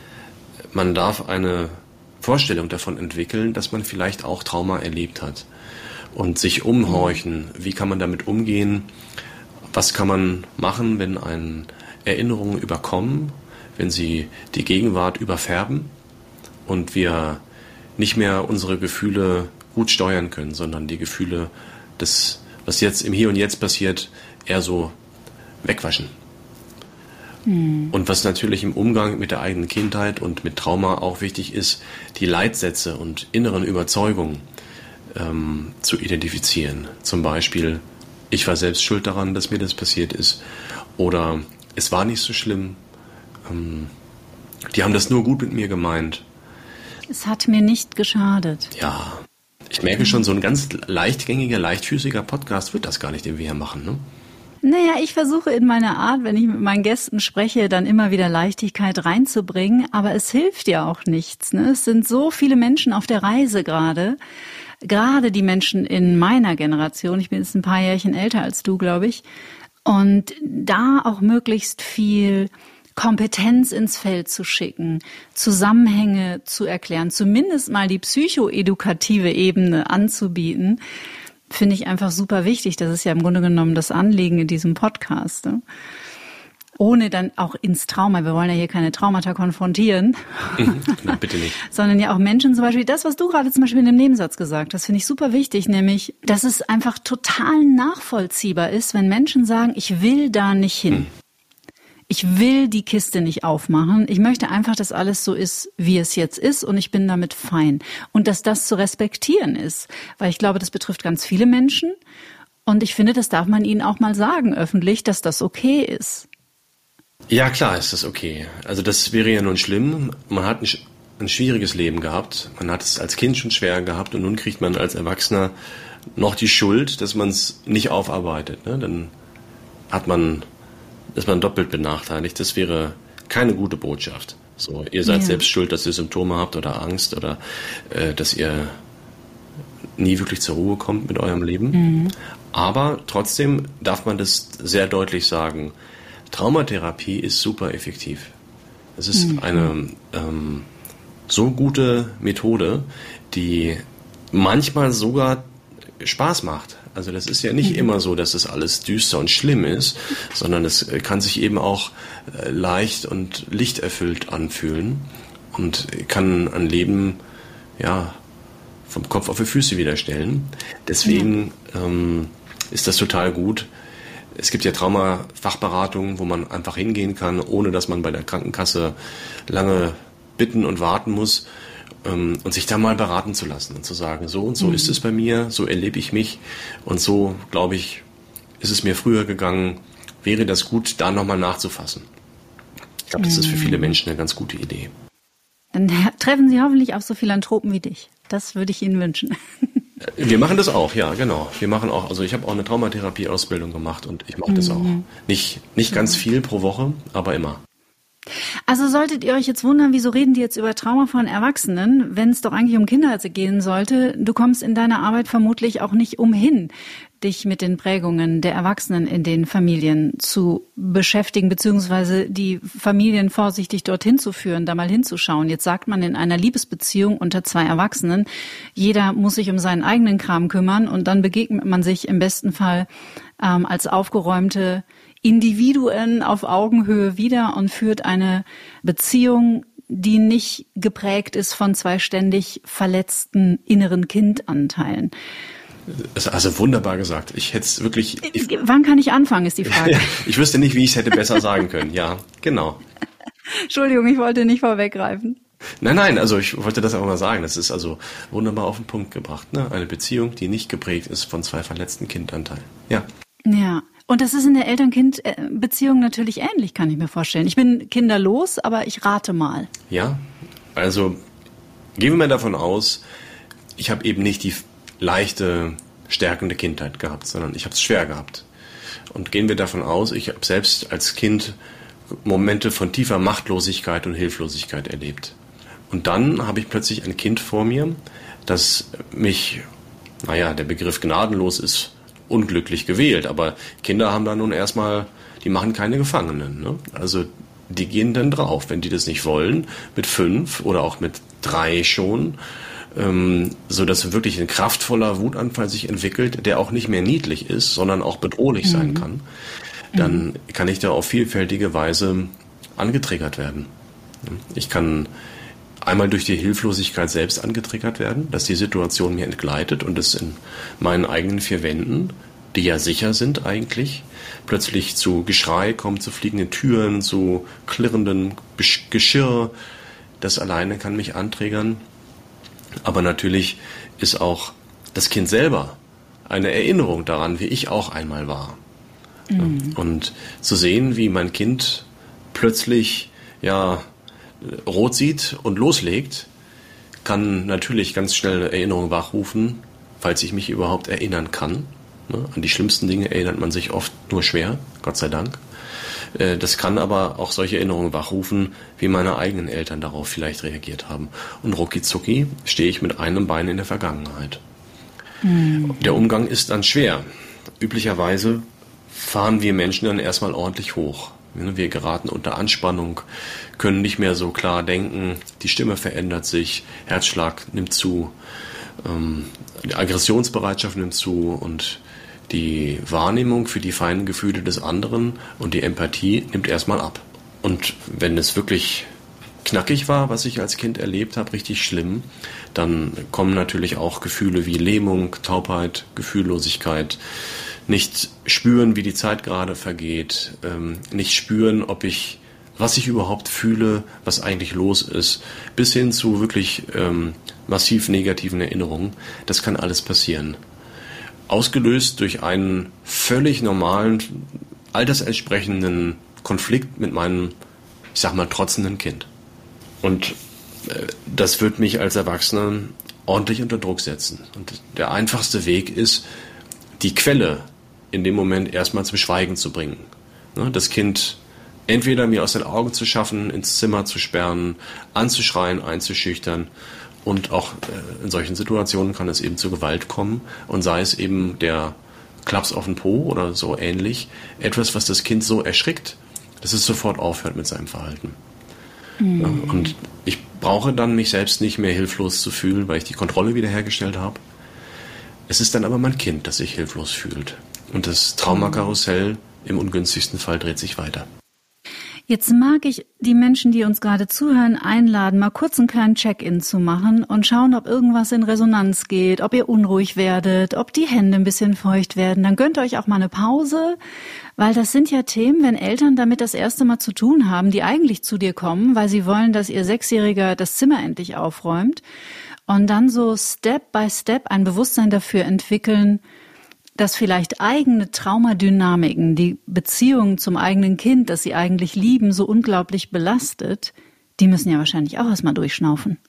man darf eine Vorstellung davon entwickeln, dass man vielleicht auch Trauma erlebt hat und sich umhorchen, wie kann man damit umgehen, was kann man machen, wenn einen Erinnerungen überkommen, wenn sie die Gegenwart überfärben und wir nicht mehr unsere Gefühle gut steuern können, sondern die Gefühle, das, was jetzt im Hier und Jetzt passiert, eher so wegwaschen. Hm. Und was natürlich im Umgang mit der eigenen Kindheit und mit Trauma auch wichtig ist, die Leitsätze und inneren Überzeugungen ähm, zu identifizieren. Zum Beispiel, ich war selbst schuld daran, dass mir das passiert ist. Oder es war nicht so schlimm. Ähm, die haben das nur gut mit mir gemeint. Es hat mir nicht geschadet. Ja, ich merke schon, so ein ganz leichtgängiger, leichtfüßiger Podcast wird das gar nicht, den wir hier machen, ne? Naja, ich versuche in meiner Art, wenn ich mit meinen Gästen spreche, dann immer wieder Leichtigkeit reinzubringen. Aber es hilft ja auch nichts, ne? Es sind so viele Menschen auf der Reise gerade. Gerade die Menschen in meiner Generation. Ich bin jetzt ein paar Jährchen älter als du, glaube ich. Und da auch möglichst viel Kompetenz ins Feld zu schicken, Zusammenhänge zu erklären, zumindest mal die psychoedukative Ebene anzubieten, finde ich einfach super wichtig. Das ist ja im Grunde genommen das Anliegen in diesem Podcast. Ne? Ohne dann auch ins Trauma, wir wollen ja hier keine Traumata konfrontieren, Na, bitte nicht. sondern ja auch Menschen zum Beispiel, das, was du gerade zum Beispiel in dem Nebensatz gesagt hast, finde ich super wichtig, nämlich, dass es einfach total nachvollziehbar ist, wenn Menschen sagen, ich will da nicht hin. Hm. Ich will die Kiste nicht aufmachen. Ich möchte einfach, dass alles so ist, wie es jetzt ist und ich bin damit fein. Und dass das zu respektieren ist. Weil ich glaube, das betrifft ganz viele Menschen. Und ich finde, das darf man ihnen auch mal sagen öffentlich, dass das okay ist. Ja, klar ist das okay. Also das wäre ja nun schlimm. Man hat ein, ein schwieriges Leben gehabt. Man hat es als Kind schon schwer gehabt und nun kriegt man als Erwachsener noch die Schuld, dass man es nicht aufarbeitet. Ne? Dann hat man... ist man doppelt benachteiligt. Das wäre keine gute Botschaft. So, ihr seid ja. selbst schuld, dass ihr Symptome habt oder Angst oder äh, dass ihr nie wirklich zur Ruhe kommt mit eurem Leben. Mhm. Aber trotzdem darf man das sehr deutlich sagen. Traumatherapie ist super effektiv. Es ist mhm. eine ähm, so gute Methode, die manchmal sogar Spaß macht. Also das ist ja nicht mhm. immer so, dass das alles düster und schlimm ist, sondern es kann sich eben auch leicht und lichterfüllt anfühlen und kann ein Leben ja vom Kopf auf die Füße wieder stellen. Deswegen ja. ähm, ist das total gut. Es gibt ja Traumafachberatungen, wo man einfach hingehen kann, ohne dass man bei der Krankenkasse lange bitten und warten muss. Und sich da mal beraten zu lassen und zu sagen, so und so mhm. ist es bei mir, so erlebe ich mich und so, glaube ich, ist es mir früher gegangen, wäre das gut, da nochmal nachzufassen. Ich glaube, das mhm. ist für viele Menschen eine ganz gute Idee. Dann treffen Sie hoffentlich auch so Philanthropen wie dich. Das würde ich Ihnen wünschen. Wir machen das auch, ja, genau. Wir machen auch, also ich habe auch eine Traumatherapie-Ausbildung gemacht und ich mache das mhm. auch. Nicht, nicht ganz mhm. viel pro Woche, aber immer. Also solltet ihr euch jetzt wundern, wieso reden die jetzt über Trauma von Erwachsenen, wenn es doch eigentlich um Kinder gehen sollte? Du kommst in deiner Arbeit vermutlich auch nicht umhin, dich mit den Prägungen der Erwachsenen in den Familien zu beschäftigen, beziehungsweise die Familien vorsichtig dorthin zu führen, da mal hinzuschauen. Jetzt sagt man in einer Liebesbeziehung unter zwei Erwachsenen, jeder muss sich um seinen eigenen Kram kümmern und dann begegnet man sich im besten Fall ähm, als aufgeräumte Individuen auf Augenhöhe wieder und führt eine Beziehung, die nicht geprägt ist von zwei ständig verletzten inneren Kindanteilen. Also wunderbar gesagt. Ich hätte es wirklich... Ich, Wann kann ich anfangen, ist die Frage. Ja, ich wüsste nicht, wie ich es hätte besser sagen können. Ja, genau. Entschuldigung, ich wollte nicht vorweggreifen. Nein, nein, also ich wollte das auch mal sagen. Das ist also wunderbar auf den Punkt gebracht. Ne? Eine Beziehung, die nicht geprägt ist von zwei verletzten Kindanteilen. Ja. Ja. Und das ist in der Eltern-Kind-Beziehung natürlich ähnlich, kann ich mir vorstellen. Ich bin kinderlos, aber ich rate mal. Ja, also gehen wir mal davon aus, ich habe eben nicht die leichte, stärkende Kindheit gehabt, sondern ich habe es schwer gehabt. Und gehen wir davon aus, ich habe selbst als Kind Momente von tiefer Machtlosigkeit und Hilflosigkeit erlebt. Und dann habe ich plötzlich ein Kind vor mir, das mich, naja, der Begriff gnadenlos ist unglücklich gewählt, aber Kinder haben da nun erstmal, die machen keine Gefangenen. Ne? Also die gehen dann drauf, wenn die das nicht wollen, mit fünf oder auch mit drei schon, ähm, so dass wirklich ein kraftvoller Wutanfall sich entwickelt, der auch nicht mehr niedlich ist, sondern auch bedrohlich mhm. sein kann, dann mhm. kann ich da auf vielfältige Weise angetriggert werden. Ich kann einmal durch die Hilflosigkeit selbst angetriggert werden, dass die Situation mir entgleitet und es in meinen eigenen vier Wänden, die ja sicher sind eigentlich, plötzlich zu Geschrei kommt, zu fliegenden Türen, zu klirrendem Geschirr. Das alleine kann mich antriggern. Aber natürlich ist auch das Kind selber eine Erinnerung daran, wie ich auch einmal war. Mhm. Und zu sehen, wie mein Kind plötzlich ja rot sieht und loslegt, kann natürlich ganz schnell eine Erinnerung wachrufen, falls ich mich überhaupt erinnern kann. An die schlimmsten Dinge erinnert man sich oft nur schwer, Gott sei Dank. Das kann aber auch solche Erinnerungen wachrufen, wie meine eigenen Eltern darauf vielleicht reagiert haben. Und rucki zucki stehe ich mit einem Bein in der Vergangenheit. Mhm. Der Umgang ist dann schwer. Üblicherweise fahren wir Menschen dann erstmal ordentlich hoch. Wir geraten unter Anspannung, können nicht mehr so klar denken, die Stimme verändert sich, Herzschlag nimmt zu, die Aggressionsbereitschaft nimmt zu und die Wahrnehmung für die feinen Gefühle des anderen und die Empathie nimmt erstmal ab. Und wenn es wirklich knackig war, was ich als Kind erlebt habe, richtig schlimm, dann kommen natürlich auch Gefühle wie Lähmung, Taubheit, Gefühllosigkeit, nicht spüren, wie die Zeit gerade vergeht, nicht spüren, ob ich, was ich überhaupt fühle, was eigentlich los ist, bis hin zu wirklich ähm, massiv negativen Erinnerungen. Das kann alles passieren. Ausgelöst durch einen völlig normalen, altersentsprechenden Konflikt mit meinem, ich sag mal, trotzenden Kind. Und äh, das wird mich als Erwachsener ordentlich unter Druck setzen. Und der einfachste Weg ist, die Quelle in dem Moment erstmal zum Schweigen zu bringen. Ne, das Kind entweder mir aus den Augen zu schaffen, ins Zimmer zu sperren, anzuschreien, einzuschüchtern. Und auch äh, in solchen Situationen kann es eben zu Gewalt kommen. Und sei es eben der Klaps auf den Po oder so ähnlich. Etwas, was das Kind so erschrickt, dass es sofort aufhört mit seinem Verhalten. Mhm. Ja, und ich brauche dann mich selbst nicht mehr hilflos zu fühlen, weil ich die Kontrolle wiederhergestellt habe. Es ist dann aber mein Kind, das sich hilflos fühlt. Und das Traumakarussell im ungünstigsten Fall dreht sich weiter. Jetzt mag ich die Menschen, die uns gerade zuhören, einladen, mal kurz einen kleinen Check-in zu machen und schauen, ob irgendwas in Resonanz geht, ob ihr unruhig werdet, ob die Hände ein bisschen feucht werden. Dann gönnt euch auch mal eine Pause, weil das sind ja Themen, wenn Eltern damit das erste Mal zu tun haben, die eigentlich zu dir kommen, weil sie wollen, dass ihr Sechsjähriger das Zimmer endlich aufräumt und dann so Step by Step ein Bewusstsein dafür entwickeln, dass vielleicht eigene Traumadynamiken, die Beziehung zum eigenen Kind, das sie eigentlich lieben, so unglaublich belastet, die müssen ja wahrscheinlich auch erstmal durchschnaufen.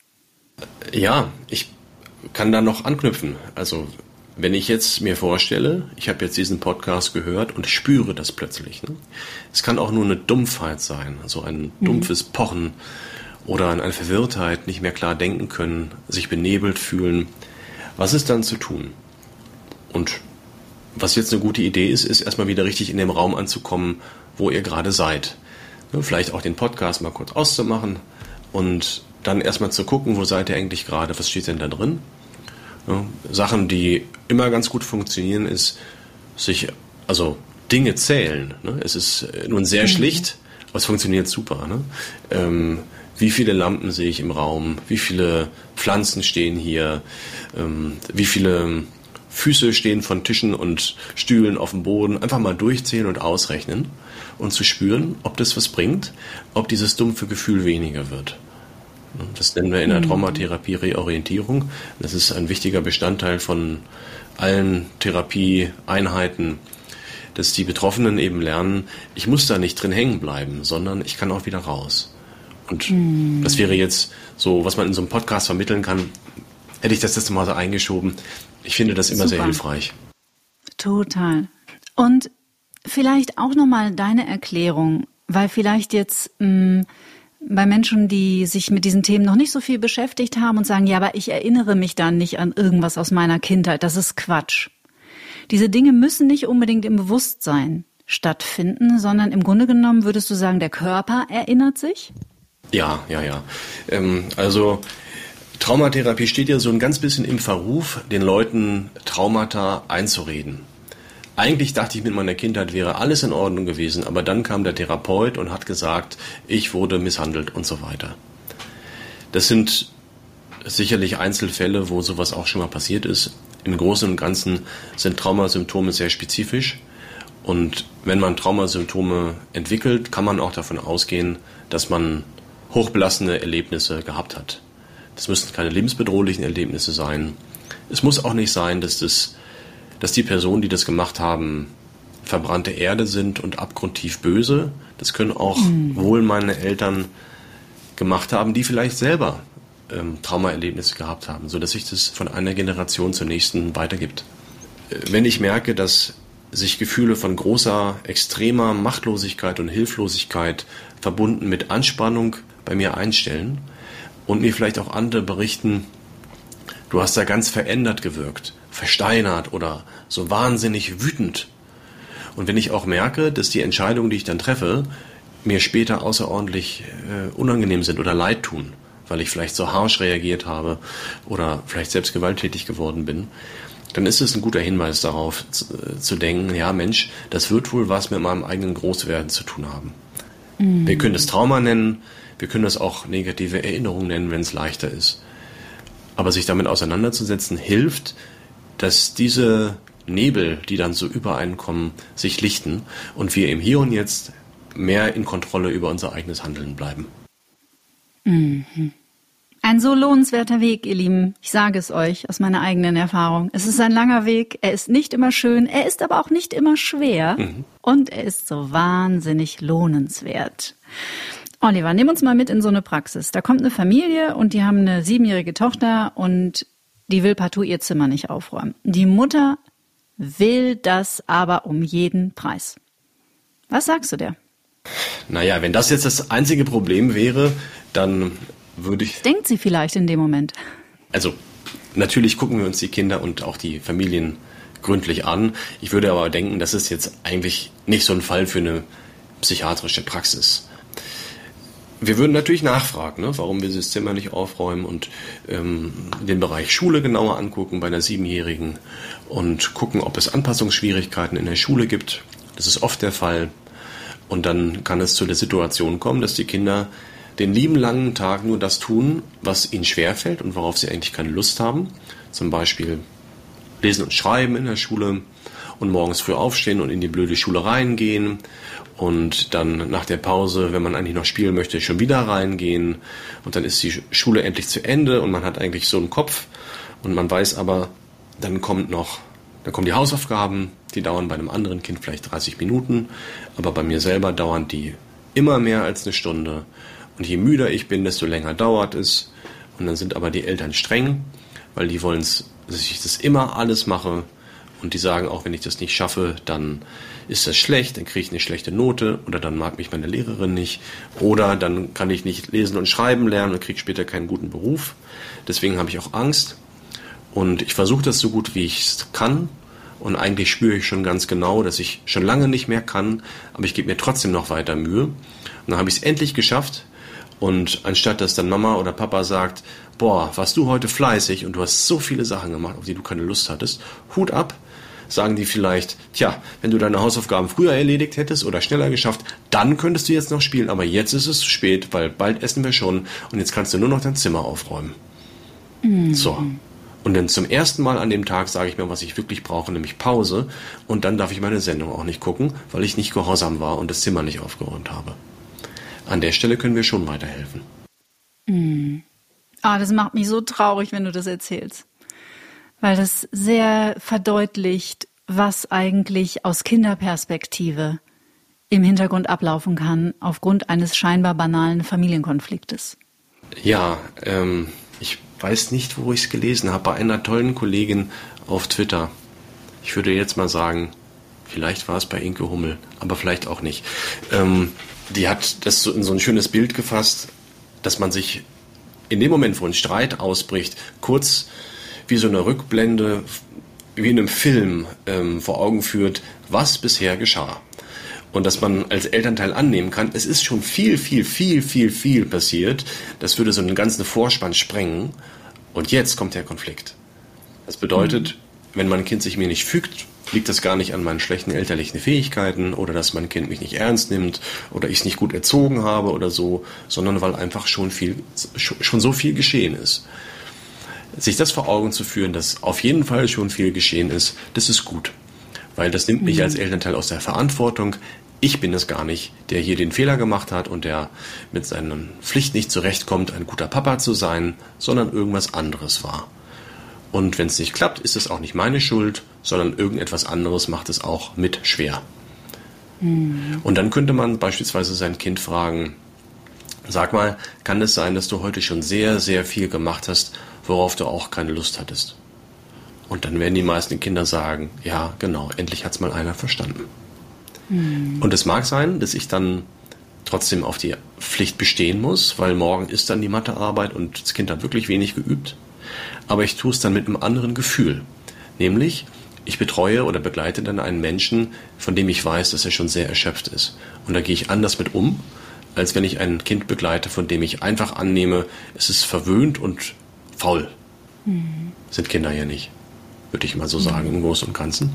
Ja, ich kann da noch anknüpfen. Also wenn ich jetzt mir vorstelle, ich habe jetzt diesen Podcast gehört und spüre das plötzlich. Ne? Es kann auch nur eine Dumpfheit sein, also ein mhm. dumpfes Pochen oder eine Verwirrtheit, nicht mehr klar denken können, sich benebelt fühlen. Was ist dann zu tun? Und was jetzt eine gute Idee ist, ist erstmal wieder richtig in dem Raum anzukommen, wo ihr gerade seid. Vielleicht auch den Podcast mal kurz auszumachen und dann erstmal zu gucken, wo seid ihr eigentlich gerade, was steht denn da drin? Ja, Sachen, die immer ganz gut funktionieren, ist sich, also Dinge zählen. Ne? Es ist nun sehr mhm. schlicht, aber es funktioniert super. Ne? Ähm, wie viele Lampen sehe ich im Raum? Wie viele Pflanzen stehen hier? Ähm, wie viele Füße stehen von Tischen und Stühlen auf dem Boden? Einfach mal durchzählen und ausrechnen und zu spüren, ob das was bringt, ob dieses dumpfe Gefühl weniger wird. Das nennen wir in der Traumatherapie Reorientierung. Das ist ein wichtiger Bestandteil von allen Therapieeinheiten, dass die Betroffenen eben lernen, ich muss da nicht drin hängen bleiben, sondern ich kann auch wieder raus. Und mm. das wäre jetzt so, was man in so einem Podcast vermitteln kann, hätte ich das jetzt mal so eingeschoben. Ich finde das immer Super. Sehr hilfreich. Total. Und vielleicht auch nochmal deine Erklärung, weil vielleicht jetzt mh, bei Menschen, die sich mit diesen Themen noch nicht so viel beschäftigt haben und sagen, ja, aber ich erinnere mich dann nicht an irgendwas aus meiner Kindheit, das ist Quatsch. Diese Dinge müssen nicht unbedingt im Bewusstsein stattfinden, sondern im Grunde genommen würdest du sagen, der Körper erinnert sich? Ja, ja, ja. Ähm, also Traumatherapie steht ja so ein ganz bisschen im Verruf, den Leuten Traumata einzureden. Eigentlich dachte ich, mit meiner Kindheit wäre alles in Ordnung gewesen, aber dann kam der Therapeut und hat gesagt, ich wurde misshandelt und so weiter. Das sind sicherlich Einzelfälle, wo sowas auch schon mal passiert ist. Im Großen und Ganzen sind Traumasymptome sehr spezifisch. Und wenn man Traumasymptome entwickelt, kann man auch davon ausgehen, dass man hochbelastende Erlebnisse gehabt hat. Das müssen keine lebensbedrohlichen Erlebnisse sein. Es muss auch nicht sein, dass, das, dass die Personen, die das gemacht haben, verbrannte Erde sind und abgrundtief böse. Das können auch mhm. wohlmeinende Eltern gemacht haben, die vielleicht selber ähm, Traumaerlebnisse gehabt haben, sodass sich das von einer Generation zur nächsten weitergibt. Wenn ich merke, dass sich Gefühle von großer, extremer Machtlosigkeit und Hilflosigkeit verbunden mit Anspannung bei mir einstellen und mir vielleicht auch andere berichten, du hast da ganz verändert gewirkt, versteinert oder so wahnsinnig wütend. Und wenn ich auch merke, dass die Entscheidungen, die ich dann treffe, mir später außerordentlich äh, unangenehm sind oder leid tun, weil ich vielleicht so harsch reagiert habe oder vielleicht selbst gewalttätig geworden bin, dann ist es ein guter Hinweis darauf zu, äh, zu denken, ja Mensch, das wird wohl was mit meinem eigenen Großwerden zu tun haben. Mhm. Wir können das Trauma nennen, wir können das auch negative Erinnerung nennen, wenn es leichter ist. Aber sich damit auseinanderzusetzen, hilft, dass diese Nebel, die dann so übereinkommen, sich lichten und wir im Hier und Jetzt mehr in Kontrolle über unser eigenes Handeln bleiben. Mhm. Ein so lohnenswerter Weg, ihr Lieben. Ich sage es euch aus meiner eigenen Erfahrung. Es ist ein langer Weg, er ist nicht immer schön, er ist aber auch nicht immer schwer mhm. und er ist so wahnsinnig lohnenswert. Oliver, nimm uns mal mit in so eine Praxis. Da kommt eine Familie und die haben eine siebenjährige Tochter und die will partout ihr Zimmer nicht aufräumen. Die Mutter will das aber um jeden Preis. Was sagst du der? Naja, wenn das jetzt das einzige Problem wäre, dann würde ich... Denkt sie vielleicht in dem Moment? Also, natürlich gucken wir uns die Kinder und auch die Familien gründlich an. Ich würde aber denken, das ist jetzt eigentlich nicht so ein Fall für eine psychiatrische Praxis. Wir würden natürlich nachfragen, ne, warum wir das Zimmer nicht aufräumen und ähm, den Bereich Schule genauer angucken bei einer Siebenjährigen und gucken, ob es Anpassungsschwierigkeiten in der Schule gibt. Das ist oft der Fall. Und dann kann es zu der Situation kommen, dass die Kinder den lieben langen Tag nur das tun, was ihnen schwerfällt und worauf sie eigentlich keine Lust haben. Zum Beispiel lesen und schreiben in der Schule und morgens früh aufstehen und in die blöde Schule reingehen und dann nach der Pause, wenn man eigentlich noch spielen möchte, schon wieder reingehen und dann ist die Schule endlich zu Ende und man hat eigentlich so einen Kopf und man weiß aber, dann kommt noch, dann kommen die Hausaufgaben, die dauern bei einem anderen Kind vielleicht dreißig Minuten, aber bei mir selber dauern die immer mehr als eine Stunde und je müder ich bin, desto länger dauert es und dann sind aber die Eltern streng, weil die wollen, dass ich das immer alles mache. Und die sagen auch, wenn ich das nicht schaffe, dann ist das schlecht, dann kriege ich eine schlechte Note oder dann mag mich meine Lehrerin nicht oder dann kann ich nicht lesen und schreiben lernen und kriege später keinen guten Beruf. Deswegen habe ich auch Angst und ich versuche das so gut, wie ich es kann und eigentlich spüre ich schon ganz genau, dass ich schon lange nicht mehr kann, aber ich gebe mir trotzdem noch weiter Mühe. Und dann habe ich es endlich geschafft und anstatt dass dann Mama oder Papa sagt, boah, warst du heute fleißig und du hast so viele Sachen gemacht, auf die du keine Lust hattest, Hut ab, sagen die vielleicht, tja, wenn du deine Hausaufgaben früher erledigt hättest oder schneller geschafft, dann könntest du jetzt noch spielen, aber jetzt ist es zu spät, weil bald essen wir schon und jetzt kannst du nur noch dein Zimmer aufräumen. Mhm. So. Und dann zum ersten Mal an dem Tag sage ich mir, was ich wirklich brauche, nämlich Pause und dann darf ich meine Sendung auch nicht gucken, weil ich nicht gehorsam war und das Zimmer nicht aufgeräumt habe. An der Stelle können wir schon weiterhelfen. Mhm. Ah, das macht mich so traurig, wenn du das erzählst. Weil das sehr verdeutlicht, was eigentlich aus Kinderperspektive im Hintergrund ablaufen kann, aufgrund eines scheinbar banalen Familienkonfliktes. Ja, ähm, ich weiß nicht, wo ich es gelesen habe, bei einer tollen Kollegin auf Twitter. Ich würde jetzt mal sagen, vielleicht war es bei Inke Hummel, aber vielleicht auch nicht. Ähm, die hat das so in so ein schönes Bild gefasst, dass man sich in dem Moment, wo ein Streit ausbricht, kurz wie so eine Rückblende, wie in einem Film ähm, vor Augen führt, was bisher geschah. Und dass man als Elternteil annehmen kann, es ist schon viel, viel, viel, viel, viel passiert. Das würde so einen ganzen Vorspann sprengen. Und jetzt kommt der Konflikt. Das bedeutet, mhm. wenn mein Kind sich mir nicht fügt, liegt das gar nicht an meinen schlechten elterlichen Fähigkeiten oder dass mein Kind mich nicht ernst nimmt oder ich es nicht gut erzogen habe oder so, sondern weil einfach schon viel, schon so viel geschehen ist. Sich das vor Augen zu führen, dass auf jeden Fall schon viel geschehen ist, das ist gut. Weil das nimmt mich mhm. als Elternteil aus der Verantwortung. Ich bin es gar nicht, der hier den Fehler gemacht hat und der mit seiner Pflicht nicht zurechtkommt, ein guter Papa zu sein, sondern irgendwas anderes war. Und wenn es nicht klappt, ist es auch nicht meine Schuld, sondern irgendetwas anderes macht es auch mit schwer. Mhm. Und dann könnte man beispielsweise sein Kind fragen, sag mal, kann es sein, dass du heute schon sehr, sehr viel gemacht hast, worauf du auch keine Lust hattest? Und dann werden die meisten Kinder sagen, ja, genau, endlich hat es mal einer verstanden. Mhm. Und es mag sein, dass ich dann trotzdem auf die Pflicht bestehen muss, weil morgen ist dann die Mathearbeit und das Kind hat wirklich wenig geübt. Aber ich tue es dann mit einem anderen Gefühl. Nämlich, ich betreue oder begleite dann einen Menschen, von dem ich weiß, dass er schon sehr erschöpft ist. Und da gehe ich anders mit um, als wenn ich ein Kind begleite, von dem ich einfach annehme, es ist verwöhnt und faul. Mhm. Sind Kinder ja nicht, würde ich mal so sagen, im Großen und Ganzen.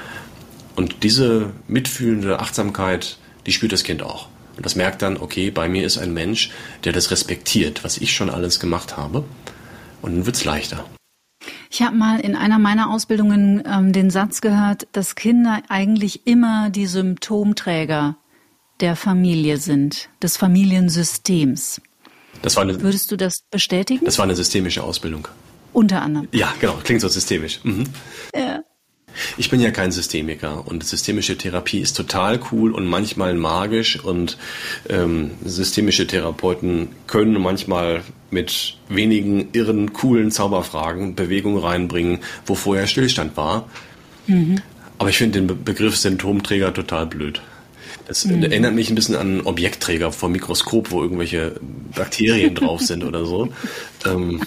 Und diese mitfühlende Achtsamkeit, die spürt das Kind auch. Und das merkt dann, okay, bei mir ist ein Mensch, der das respektiert, was ich schon alles gemacht habe. Und dann wird es leichter. Ich habe mal in einer meiner Ausbildungen ähm, den Satz gehört, dass Kinder eigentlich immer die Symptomträger der Familie sind, des Familiensystems. Das war eine, Würdest du das bestätigen? Das war eine systemische Ausbildung. Unter anderem. Ja, genau, klingt so systemisch. Mhm. Ja. Ich bin ja kein Systemiker und systemische Therapie ist total cool und manchmal magisch und ähm, systemische Therapeuten können manchmal mit wenigen irren, coolen Zauberfragen Bewegung reinbringen, wo vorher Stillstand war. Mhm. Aber ich finde den Be- Begriff Symptomträger total blöd. Das mhm. erinnert mich ein bisschen an Objektträger vom Mikroskop, wo irgendwelche Bakterien drauf sind oder so. Ähm,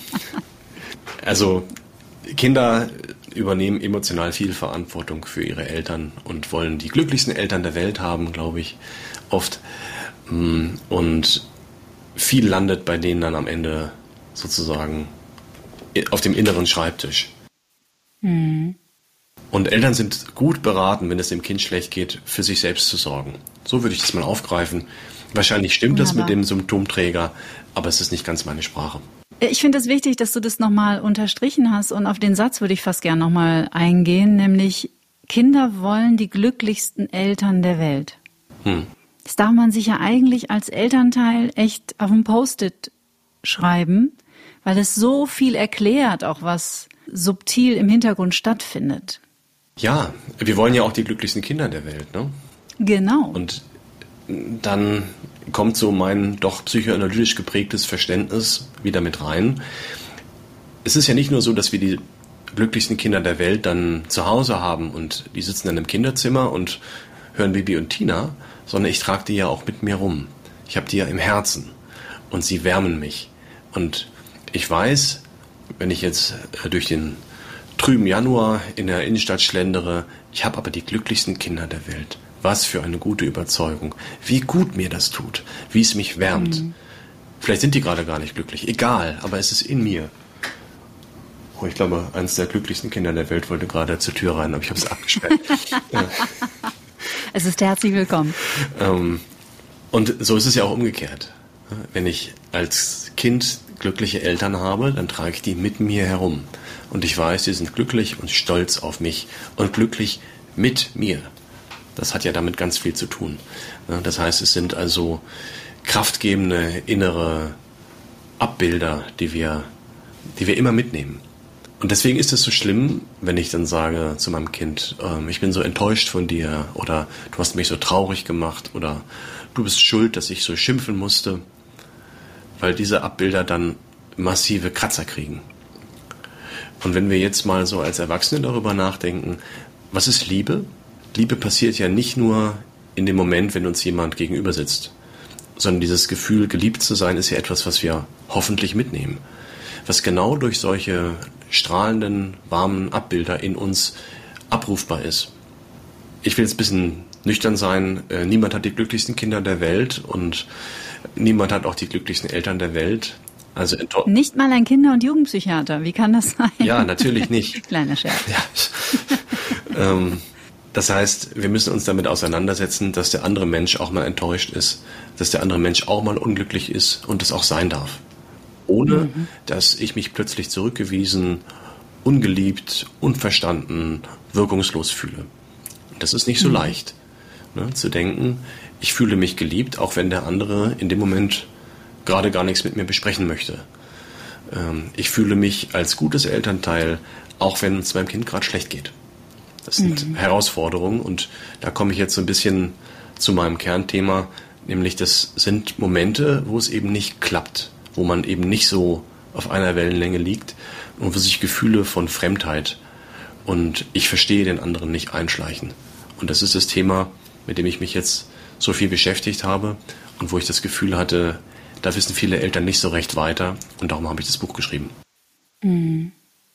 also Kinder übernehmen emotional viel Verantwortung für ihre Eltern und wollen die glücklichsten Eltern der Welt haben, glaube ich, oft. Und viel landet bei denen dann am Ende sozusagen auf dem inneren Schreibtisch. Mhm. Und Eltern sind gut beraten, wenn es dem Kind schlecht geht, für sich selbst zu sorgen. So würde ich das mal aufgreifen. Wahrscheinlich stimmt das mit dem Symptomträger, aber es ist nicht ganz meine Sprache. Ich finde es wichtig, dass du das nochmal unterstrichen hast und auf den Satz würde ich fast gern nochmal eingehen, nämlich Kinder wollen die glücklichsten Eltern der Welt. Hm. Das darf man sich ja eigentlich als Elternteil echt auf ein Post-it schreiben, weil es so viel erklärt, auch was subtil im Hintergrund stattfindet. Ja, wir wollen ja auch die glücklichsten Kinder der Welt, ne? Genau. Und dann kommt so mein doch psychoanalytisch geprägtes Verständnis wieder mit rein. Es ist ja nicht nur so, dass wir die glücklichsten Kinder der Welt dann zu Hause haben und die sitzen dann im Kinderzimmer und hören Bibi und Tina, sondern ich trage die ja auch mit mir rum. Ich habe die ja im Herzen und sie wärmen mich. Und ich weiß, wenn ich jetzt durch den trüben Januar in der Innenstadt schlendere, ich habe aber die glücklichsten Kinder der Welt. Was für eine gute Überzeugung. Wie gut mir das tut. Wie es mich wärmt. Mhm. Vielleicht sind die gerade gar nicht glücklich. Egal, aber es ist in mir. Oh, ich glaube, eines der glücklichsten Kinder der Welt wollte gerade zur Tür rein, aber ich habe es abgesperrt. Es ist herzlich willkommen. Ähm, und so ist es ja auch umgekehrt. Wenn ich als Kind glückliche Eltern habe, dann trage ich die mit mir herum. Und ich weiß, sie sind glücklich und stolz auf mich und glücklich mit mir. Das hat ja damit ganz viel zu tun. Das heißt, es sind also kraftgebende innere Abbilder, die wir, die wir immer mitnehmen. Und deswegen ist es so schlimm, wenn ich dann sage zu meinem Kind, ähm, ich bin so enttäuscht von dir oder du hast mich so traurig gemacht oder du bist schuld, dass ich so schimpfen musste, weil diese Abbilder dann massive Kratzer kriegen. Und wenn wir jetzt mal so als Erwachsene darüber nachdenken, was ist Liebe? Liebe passiert ja nicht nur in dem Moment, wenn uns jemand gegenüber sitzt, sondern dieses Gefühl, geliebt zu sein, ist ja etwas, was wir hoffentlich mitnehmen. Was genau durch solche strahlenden, warmen Abbilder in uns abrufbar ist. Ich will jetzt ein bisschen nüchtern sein. Äh, niemand hat die glücklichsten Kinder der Welt und niemand hat auch die glücklichsten Eltern der Welt. Also enttäuscht. Nicht mal ein Kinder- und Jugendpsychiater, wie kann das sein? Ja, natürlich nicht. Kleiner Scherz. Ja. ähm, das heißt, wir müssen uns damit auseinandersetzen, dass der andere Mensch auch mal enttäuscht ist, dass der andere Mensch auch mal unglücklich ist und es auch sein darf. Ohne, mhm. dass ich mich plötzlich zurückgewiesen, ungeliebt, unverstanden, wirkungslos fühle. Und das ist nicht so mhm. leicht, ne, zu denken, ich fühle mich geliebt, auch wenn der andere in dem Moment gerade gar nichts mit mir besprechen möchte. Ähm, ich fühle mich als gutes Elternteil, auch wenn es meinem Kind gerade schlecht geht. Das sind mhm. Herausforderungen und da komme ich jetzt so ein bisschen zu meinem Kernthema, nämlich das sind Momente, wo es eben nicht klappt, wo man eben nicht so auf einer Wellenlänge liegt und wo sich Gefühle von Fremdheit und ich verstehe den anderen nicht einschleichen. Und das ist das Thema, mit dem ich mich jetzt so viel beschäftigt habe und wo ich das Gefühl hatte, da wissen viele Eltern nicht so recht weiter und darum habe ich das Buch geschrieben. Mhm.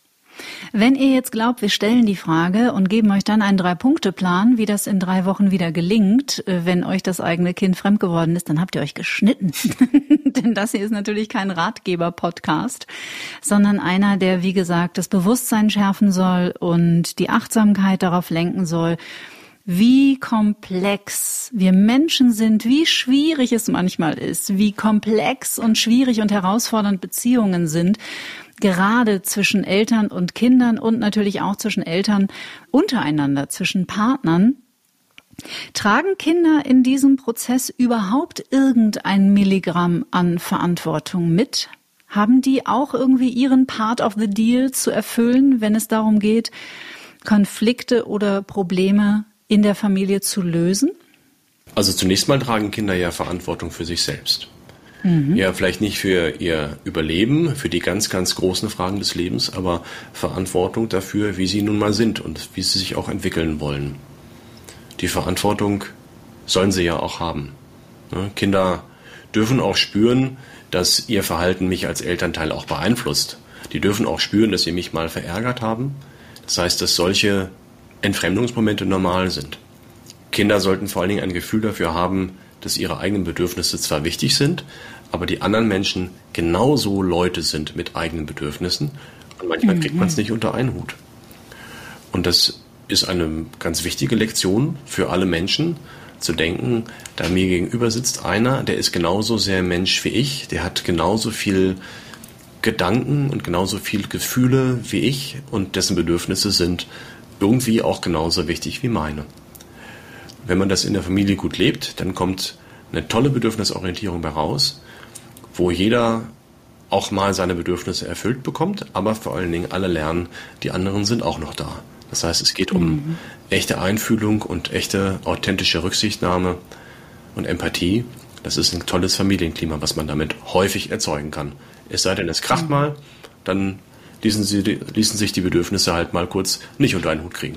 Wenn ihr jetzt glaubt, wir stellen die Frage und geben euch dann einen Drei-Punkte-Plan, wie das in drei Wochen wieder gelingt, wenn euch das eigene Kind fremd geworden ist, dann habt ihr euch geschnitten. Denn das hier ist natürlich kein Ratgeber-Podcast, sondern einer, der, wie gesagt, das Bewusstsein schärfen soll und die Achtsamkeit darauf lenken soll, wie komplex wir Menschen sind, wie schwierig es manchmal ist, wie komplex und schwierig und herausfordernd Beziehungen sind, gerade zwischen Eltern und Kindern und natürlich auch zwischen Eltern untereinander, zwischen Partnern. Tragen Kinder in diesem Prozess überhaupt irgendein Milligramm an Verantwortung mit? Haben die auch irgendwie ihren Part of the deal zu erfüllen, wenn es darum geht, Konflikte oder Probleme in der Familie zu lösen? Also zunächst mal tragen Kinder ja Verantwortung für sich selbst. Mhm. Ja, vielleicht nicht für ihr Überleben, für die ganz, ganz großen Fragen des Lebens, aber Verantwortung dafür, wie sie nun mal sind und wie sie sich auch entwickeln wollen. Die Verantwortung sollen sie ja auch haben. Kinder dürfen auch spüren, dass ihr Verhalten mich als Elternteil auch beeinflusst. Die dürfen auch spüren, dass sie mich mal verärgert haben. Das heißt, dass solche Entfremdungsmomente normal sind. Kinder sollten vor allen Dingen ein Gefühl dafür haben, dass ihre eigenen Bedürfnisse zwar wichtig sind, aber die anderen Menschen genauso Leute sind mit eigenen Bedürfnissen und manchmal mhm. kriegt man es nicht unter einen Hut. Und das ist eine ganz wichtige Lektion für alle Menschen, zu denken, da mir gegenüber sitzt einer, der ist genauso sehr Mensch wie ich, der hat genauso viel Gedanken und genauso viel Gefühle wie ich und dessen Bedürfnisse sind irgendwie auch genauso wichtig wie meine. Wenn man das in der Familie gut lebt, dann kommt eine tolle Bedürfnisorientierung heraus, wo jeder auch mal seine Bedürfnisse erfüllt bekommt, aber vor allen Dingen alle lernen, die anderen sind auch noch da. Das heißt, es geht um mhm. echte Einfühlung und echte authentische Rücksichtnahme und Empathie. Das ist ein tolles Familienklima, was man damit häufig erzeugen kann. Es sei denn, es kracht mhm. mal, dann ließen, sie, ließen sich die Bedürfnisse halt mal kurz nicht unter einen Hut kriegen.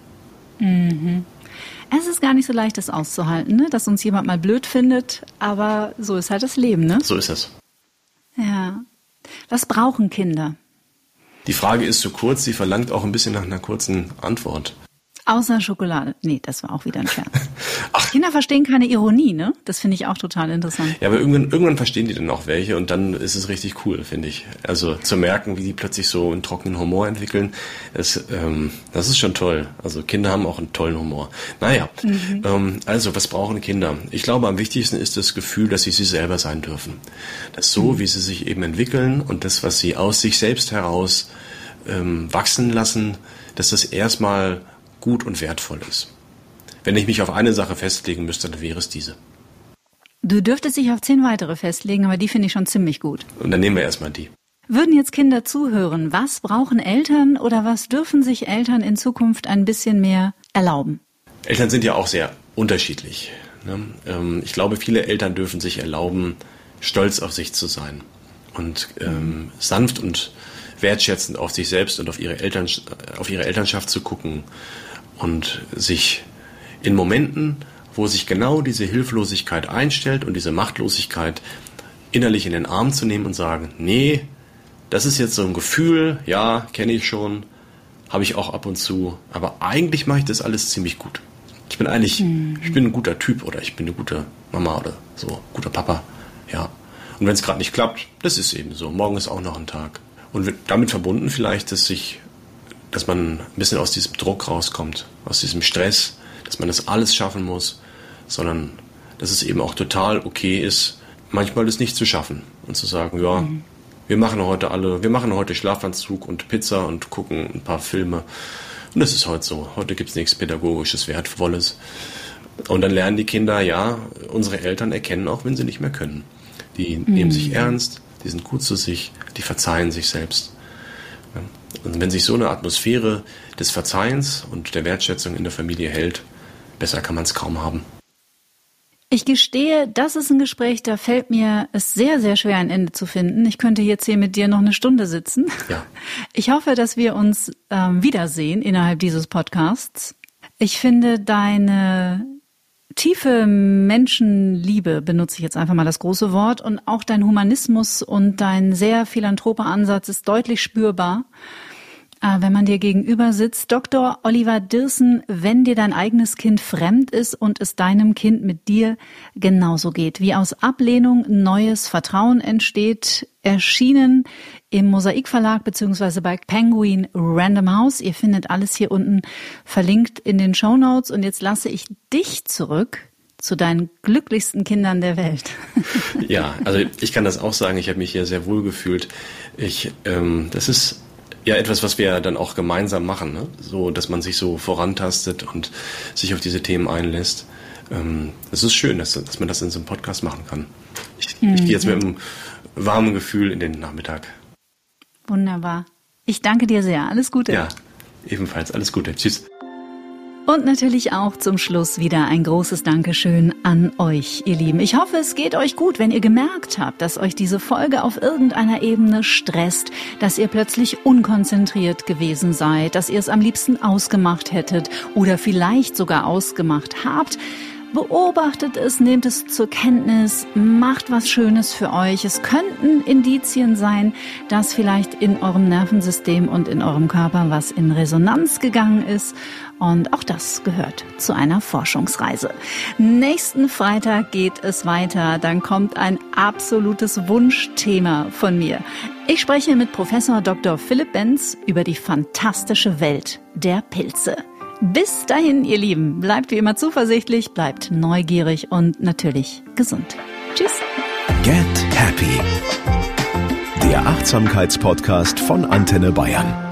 Mhm. Es ist gar nicht so leicht, das auszuhalten, ne? Dass uns jemand mal blöd findet, aber so ist halt das Leben, ne? So ist es. Ja. Was brauchen Kinder? Die Frage ist zu kurz, sie verlangt auch ein bisschen nach einer kurzen Antwort. Außer Schokolade. Nee, das war auch wieder ein Scherz. Ach. Kinder verstehen keine Ironie, ne? Das finde ich auch total interessant. Ja, aber irgendwann, irgendwann verstehen die dann auch welche und dann ist es richtig cool, finde ich. Also zu merken, wie die plötzlich so einen trockenen Humor entwickeln, das, ähm, das ist schon toll. Also Kinder haben auch einen tollen Humor. Naja, mhm. ähm, also was brauchen Kinder? Ich glaube, am wichtigsten ist das Gefühl, dass sie sie selber sein dürfen. Dass so, mhm. wie sie sich eben entwickeln und das, was sie aus sich selbst heraus ähm, wachsen lassen, dass das erstmal gut und wertvoll ist. Wenn ich mich auf eine Sache festlegen müsste, dann wäre es diese. Du dürftest dich auf zehn weitere festlegen, aber die finde ich schon ziemlich gut. Und dann nehmen wir erstmal die. Würden jetzt Kinder zuhören, was brauchen Eltern oder was dürfen sich Eltern in Zukunft ein bisschen mehr erlauben? Eltern sind ja auch sehr unterschiedlich. Ich glaube, viele Eltern dürfen sich erlauben, stolz auf sich zu sein und ähm, sanft und wertschätzend auf sich selbst und auf ihre Eltern, auf ihre Elternschaft zu gucken und sich in Momenten, wo sich genau diese Hilflosigkeit einstellt und diese Machtlosigkeit innerlich in den Arm zu nehmen und sagen, nee, das ist jetzt so ein Gefühl, ja, kenne ich schon, habe ich auch ab und zu, aber eigentlich mache ich das alles ziemlich gut. Ich bin eigentlich, mhm. ich bin ein guter Typ oder ich bin eine gute Mama oder so, guter Papa, ja. Und wenn es gerade nicht klappt, das ist eben so. Morgen ist auch noch ein Tag. Und damit verbunden vielleicht, dass sich, dass man ein bisschen aus diesem Druck rauskommt, aus diesem Stress, dass man das alles schaffen muss, sondern dass es eben auch total okay ist, manchmal das nicht zu schaffen und zu sagen, ja, mhm. wir machen heute alle, wir machen heute Schlafanzug und Pizza und gucken ein paar Filme. Und das ist heute so. Heute gibt es nichts Pädagogisches, Wertvolles. Und dann lernen die Kinder, ja, unsere Eltern erkennen auch, wenn sie nicht mehr können. Die mhm. nehmen sich ernst, die sind gut zu sich, die verzeihen sich selbst. Und wenn sich so eine Atmosphäre des Verzeihens und der Wertschätzung in der Familie hält, besser kann man es kaum haben. Ich gestehe, das ist ein Gespräch, da fällt mir es sehr, sehr schwer, ein Ende zu finden. Ich könnte jetzt hier mit dir noch eine Stunde sitzen. Ja. Ich hoffe, dass wir uns ähm, wiedersehen innerhalb dieses Podcasts. Ich finde deine tiefe Menschenliebe, benutze ich jetzt einfach mal das große Wort, und auch dein Humanismus und dein sehr philanthroper Ansatz ist deutlich spürbar, wenn man dir gegenüber sitzt. Doktor Oliver Dirssen, wenn dir dein eigenes Kind fremd ist und es deinem Kind mit dir genauso geht, wie aus Ablehnung neues Vertrauen entsteht, erschienen im Mosaik Verlag beziehungsweise bei Penguin Random House. Ihr findet alles hier unten verlinkt in den Shownotes. Und jetzt lasse ich dich zurück zu deinen glücklichsten Kindern der Welt. Ja, also ich kann das auch sagen. Ich habe mich hier sehr wohl gefühlt. Ich, ähm, das ist ja etwas, was wir dann auch gemeinsam machen, ne? So, dass man sich so vorantastet und sich auf diese Themen einlässt. Ähm, es ist schön, dass, dass man das in so einem Podcast machen kann. Ich, mhm. ich gehe jetzt mit einem warmen Gefühl in den Nachmittag. Wunderbar. Ich danke dir sehr. Alles Gute. Ja, ebenfalls. Alles Gute. Tschüss. Und natürlich auch zum Schluss wieder ein großes Dankeschön an euch, ihr Lieben. Ich hoffe, es geht euch gut, wenn ihr gemerkt habt, dass euch diese Folge auf irgendeiner Ebene stresst, dass ihr plötzlich unkonzentriert gewesen seid, dass ihr es am liebsten ausgemacht hättet oder vielleicht sogar ausgemacht habt. Beobachtet es, nehmt es zur Kenntnis, macht was Schönes für euch. Es könnten Indizien sein, dass vielleicht in eurem Nervensystem und in eurem Körper was in Resonanz gegangen ist. Und auch das gehört zu einer Forschungsreise. Nächsten Freitag geht es weiter. Dann kommt ein absolutes Wunschthema von mir. Ich spreche mit Professor Doktor Philipp Benz über die fantastische Welt der Pilze. Bis dahin, ihr Lieben, bleibt wie immer zuversichtlich, bleibt neugierig und natürlich gesund. Tschüss. Get Happy. Der Achtsamkeitspodcast von Antenne Bayern.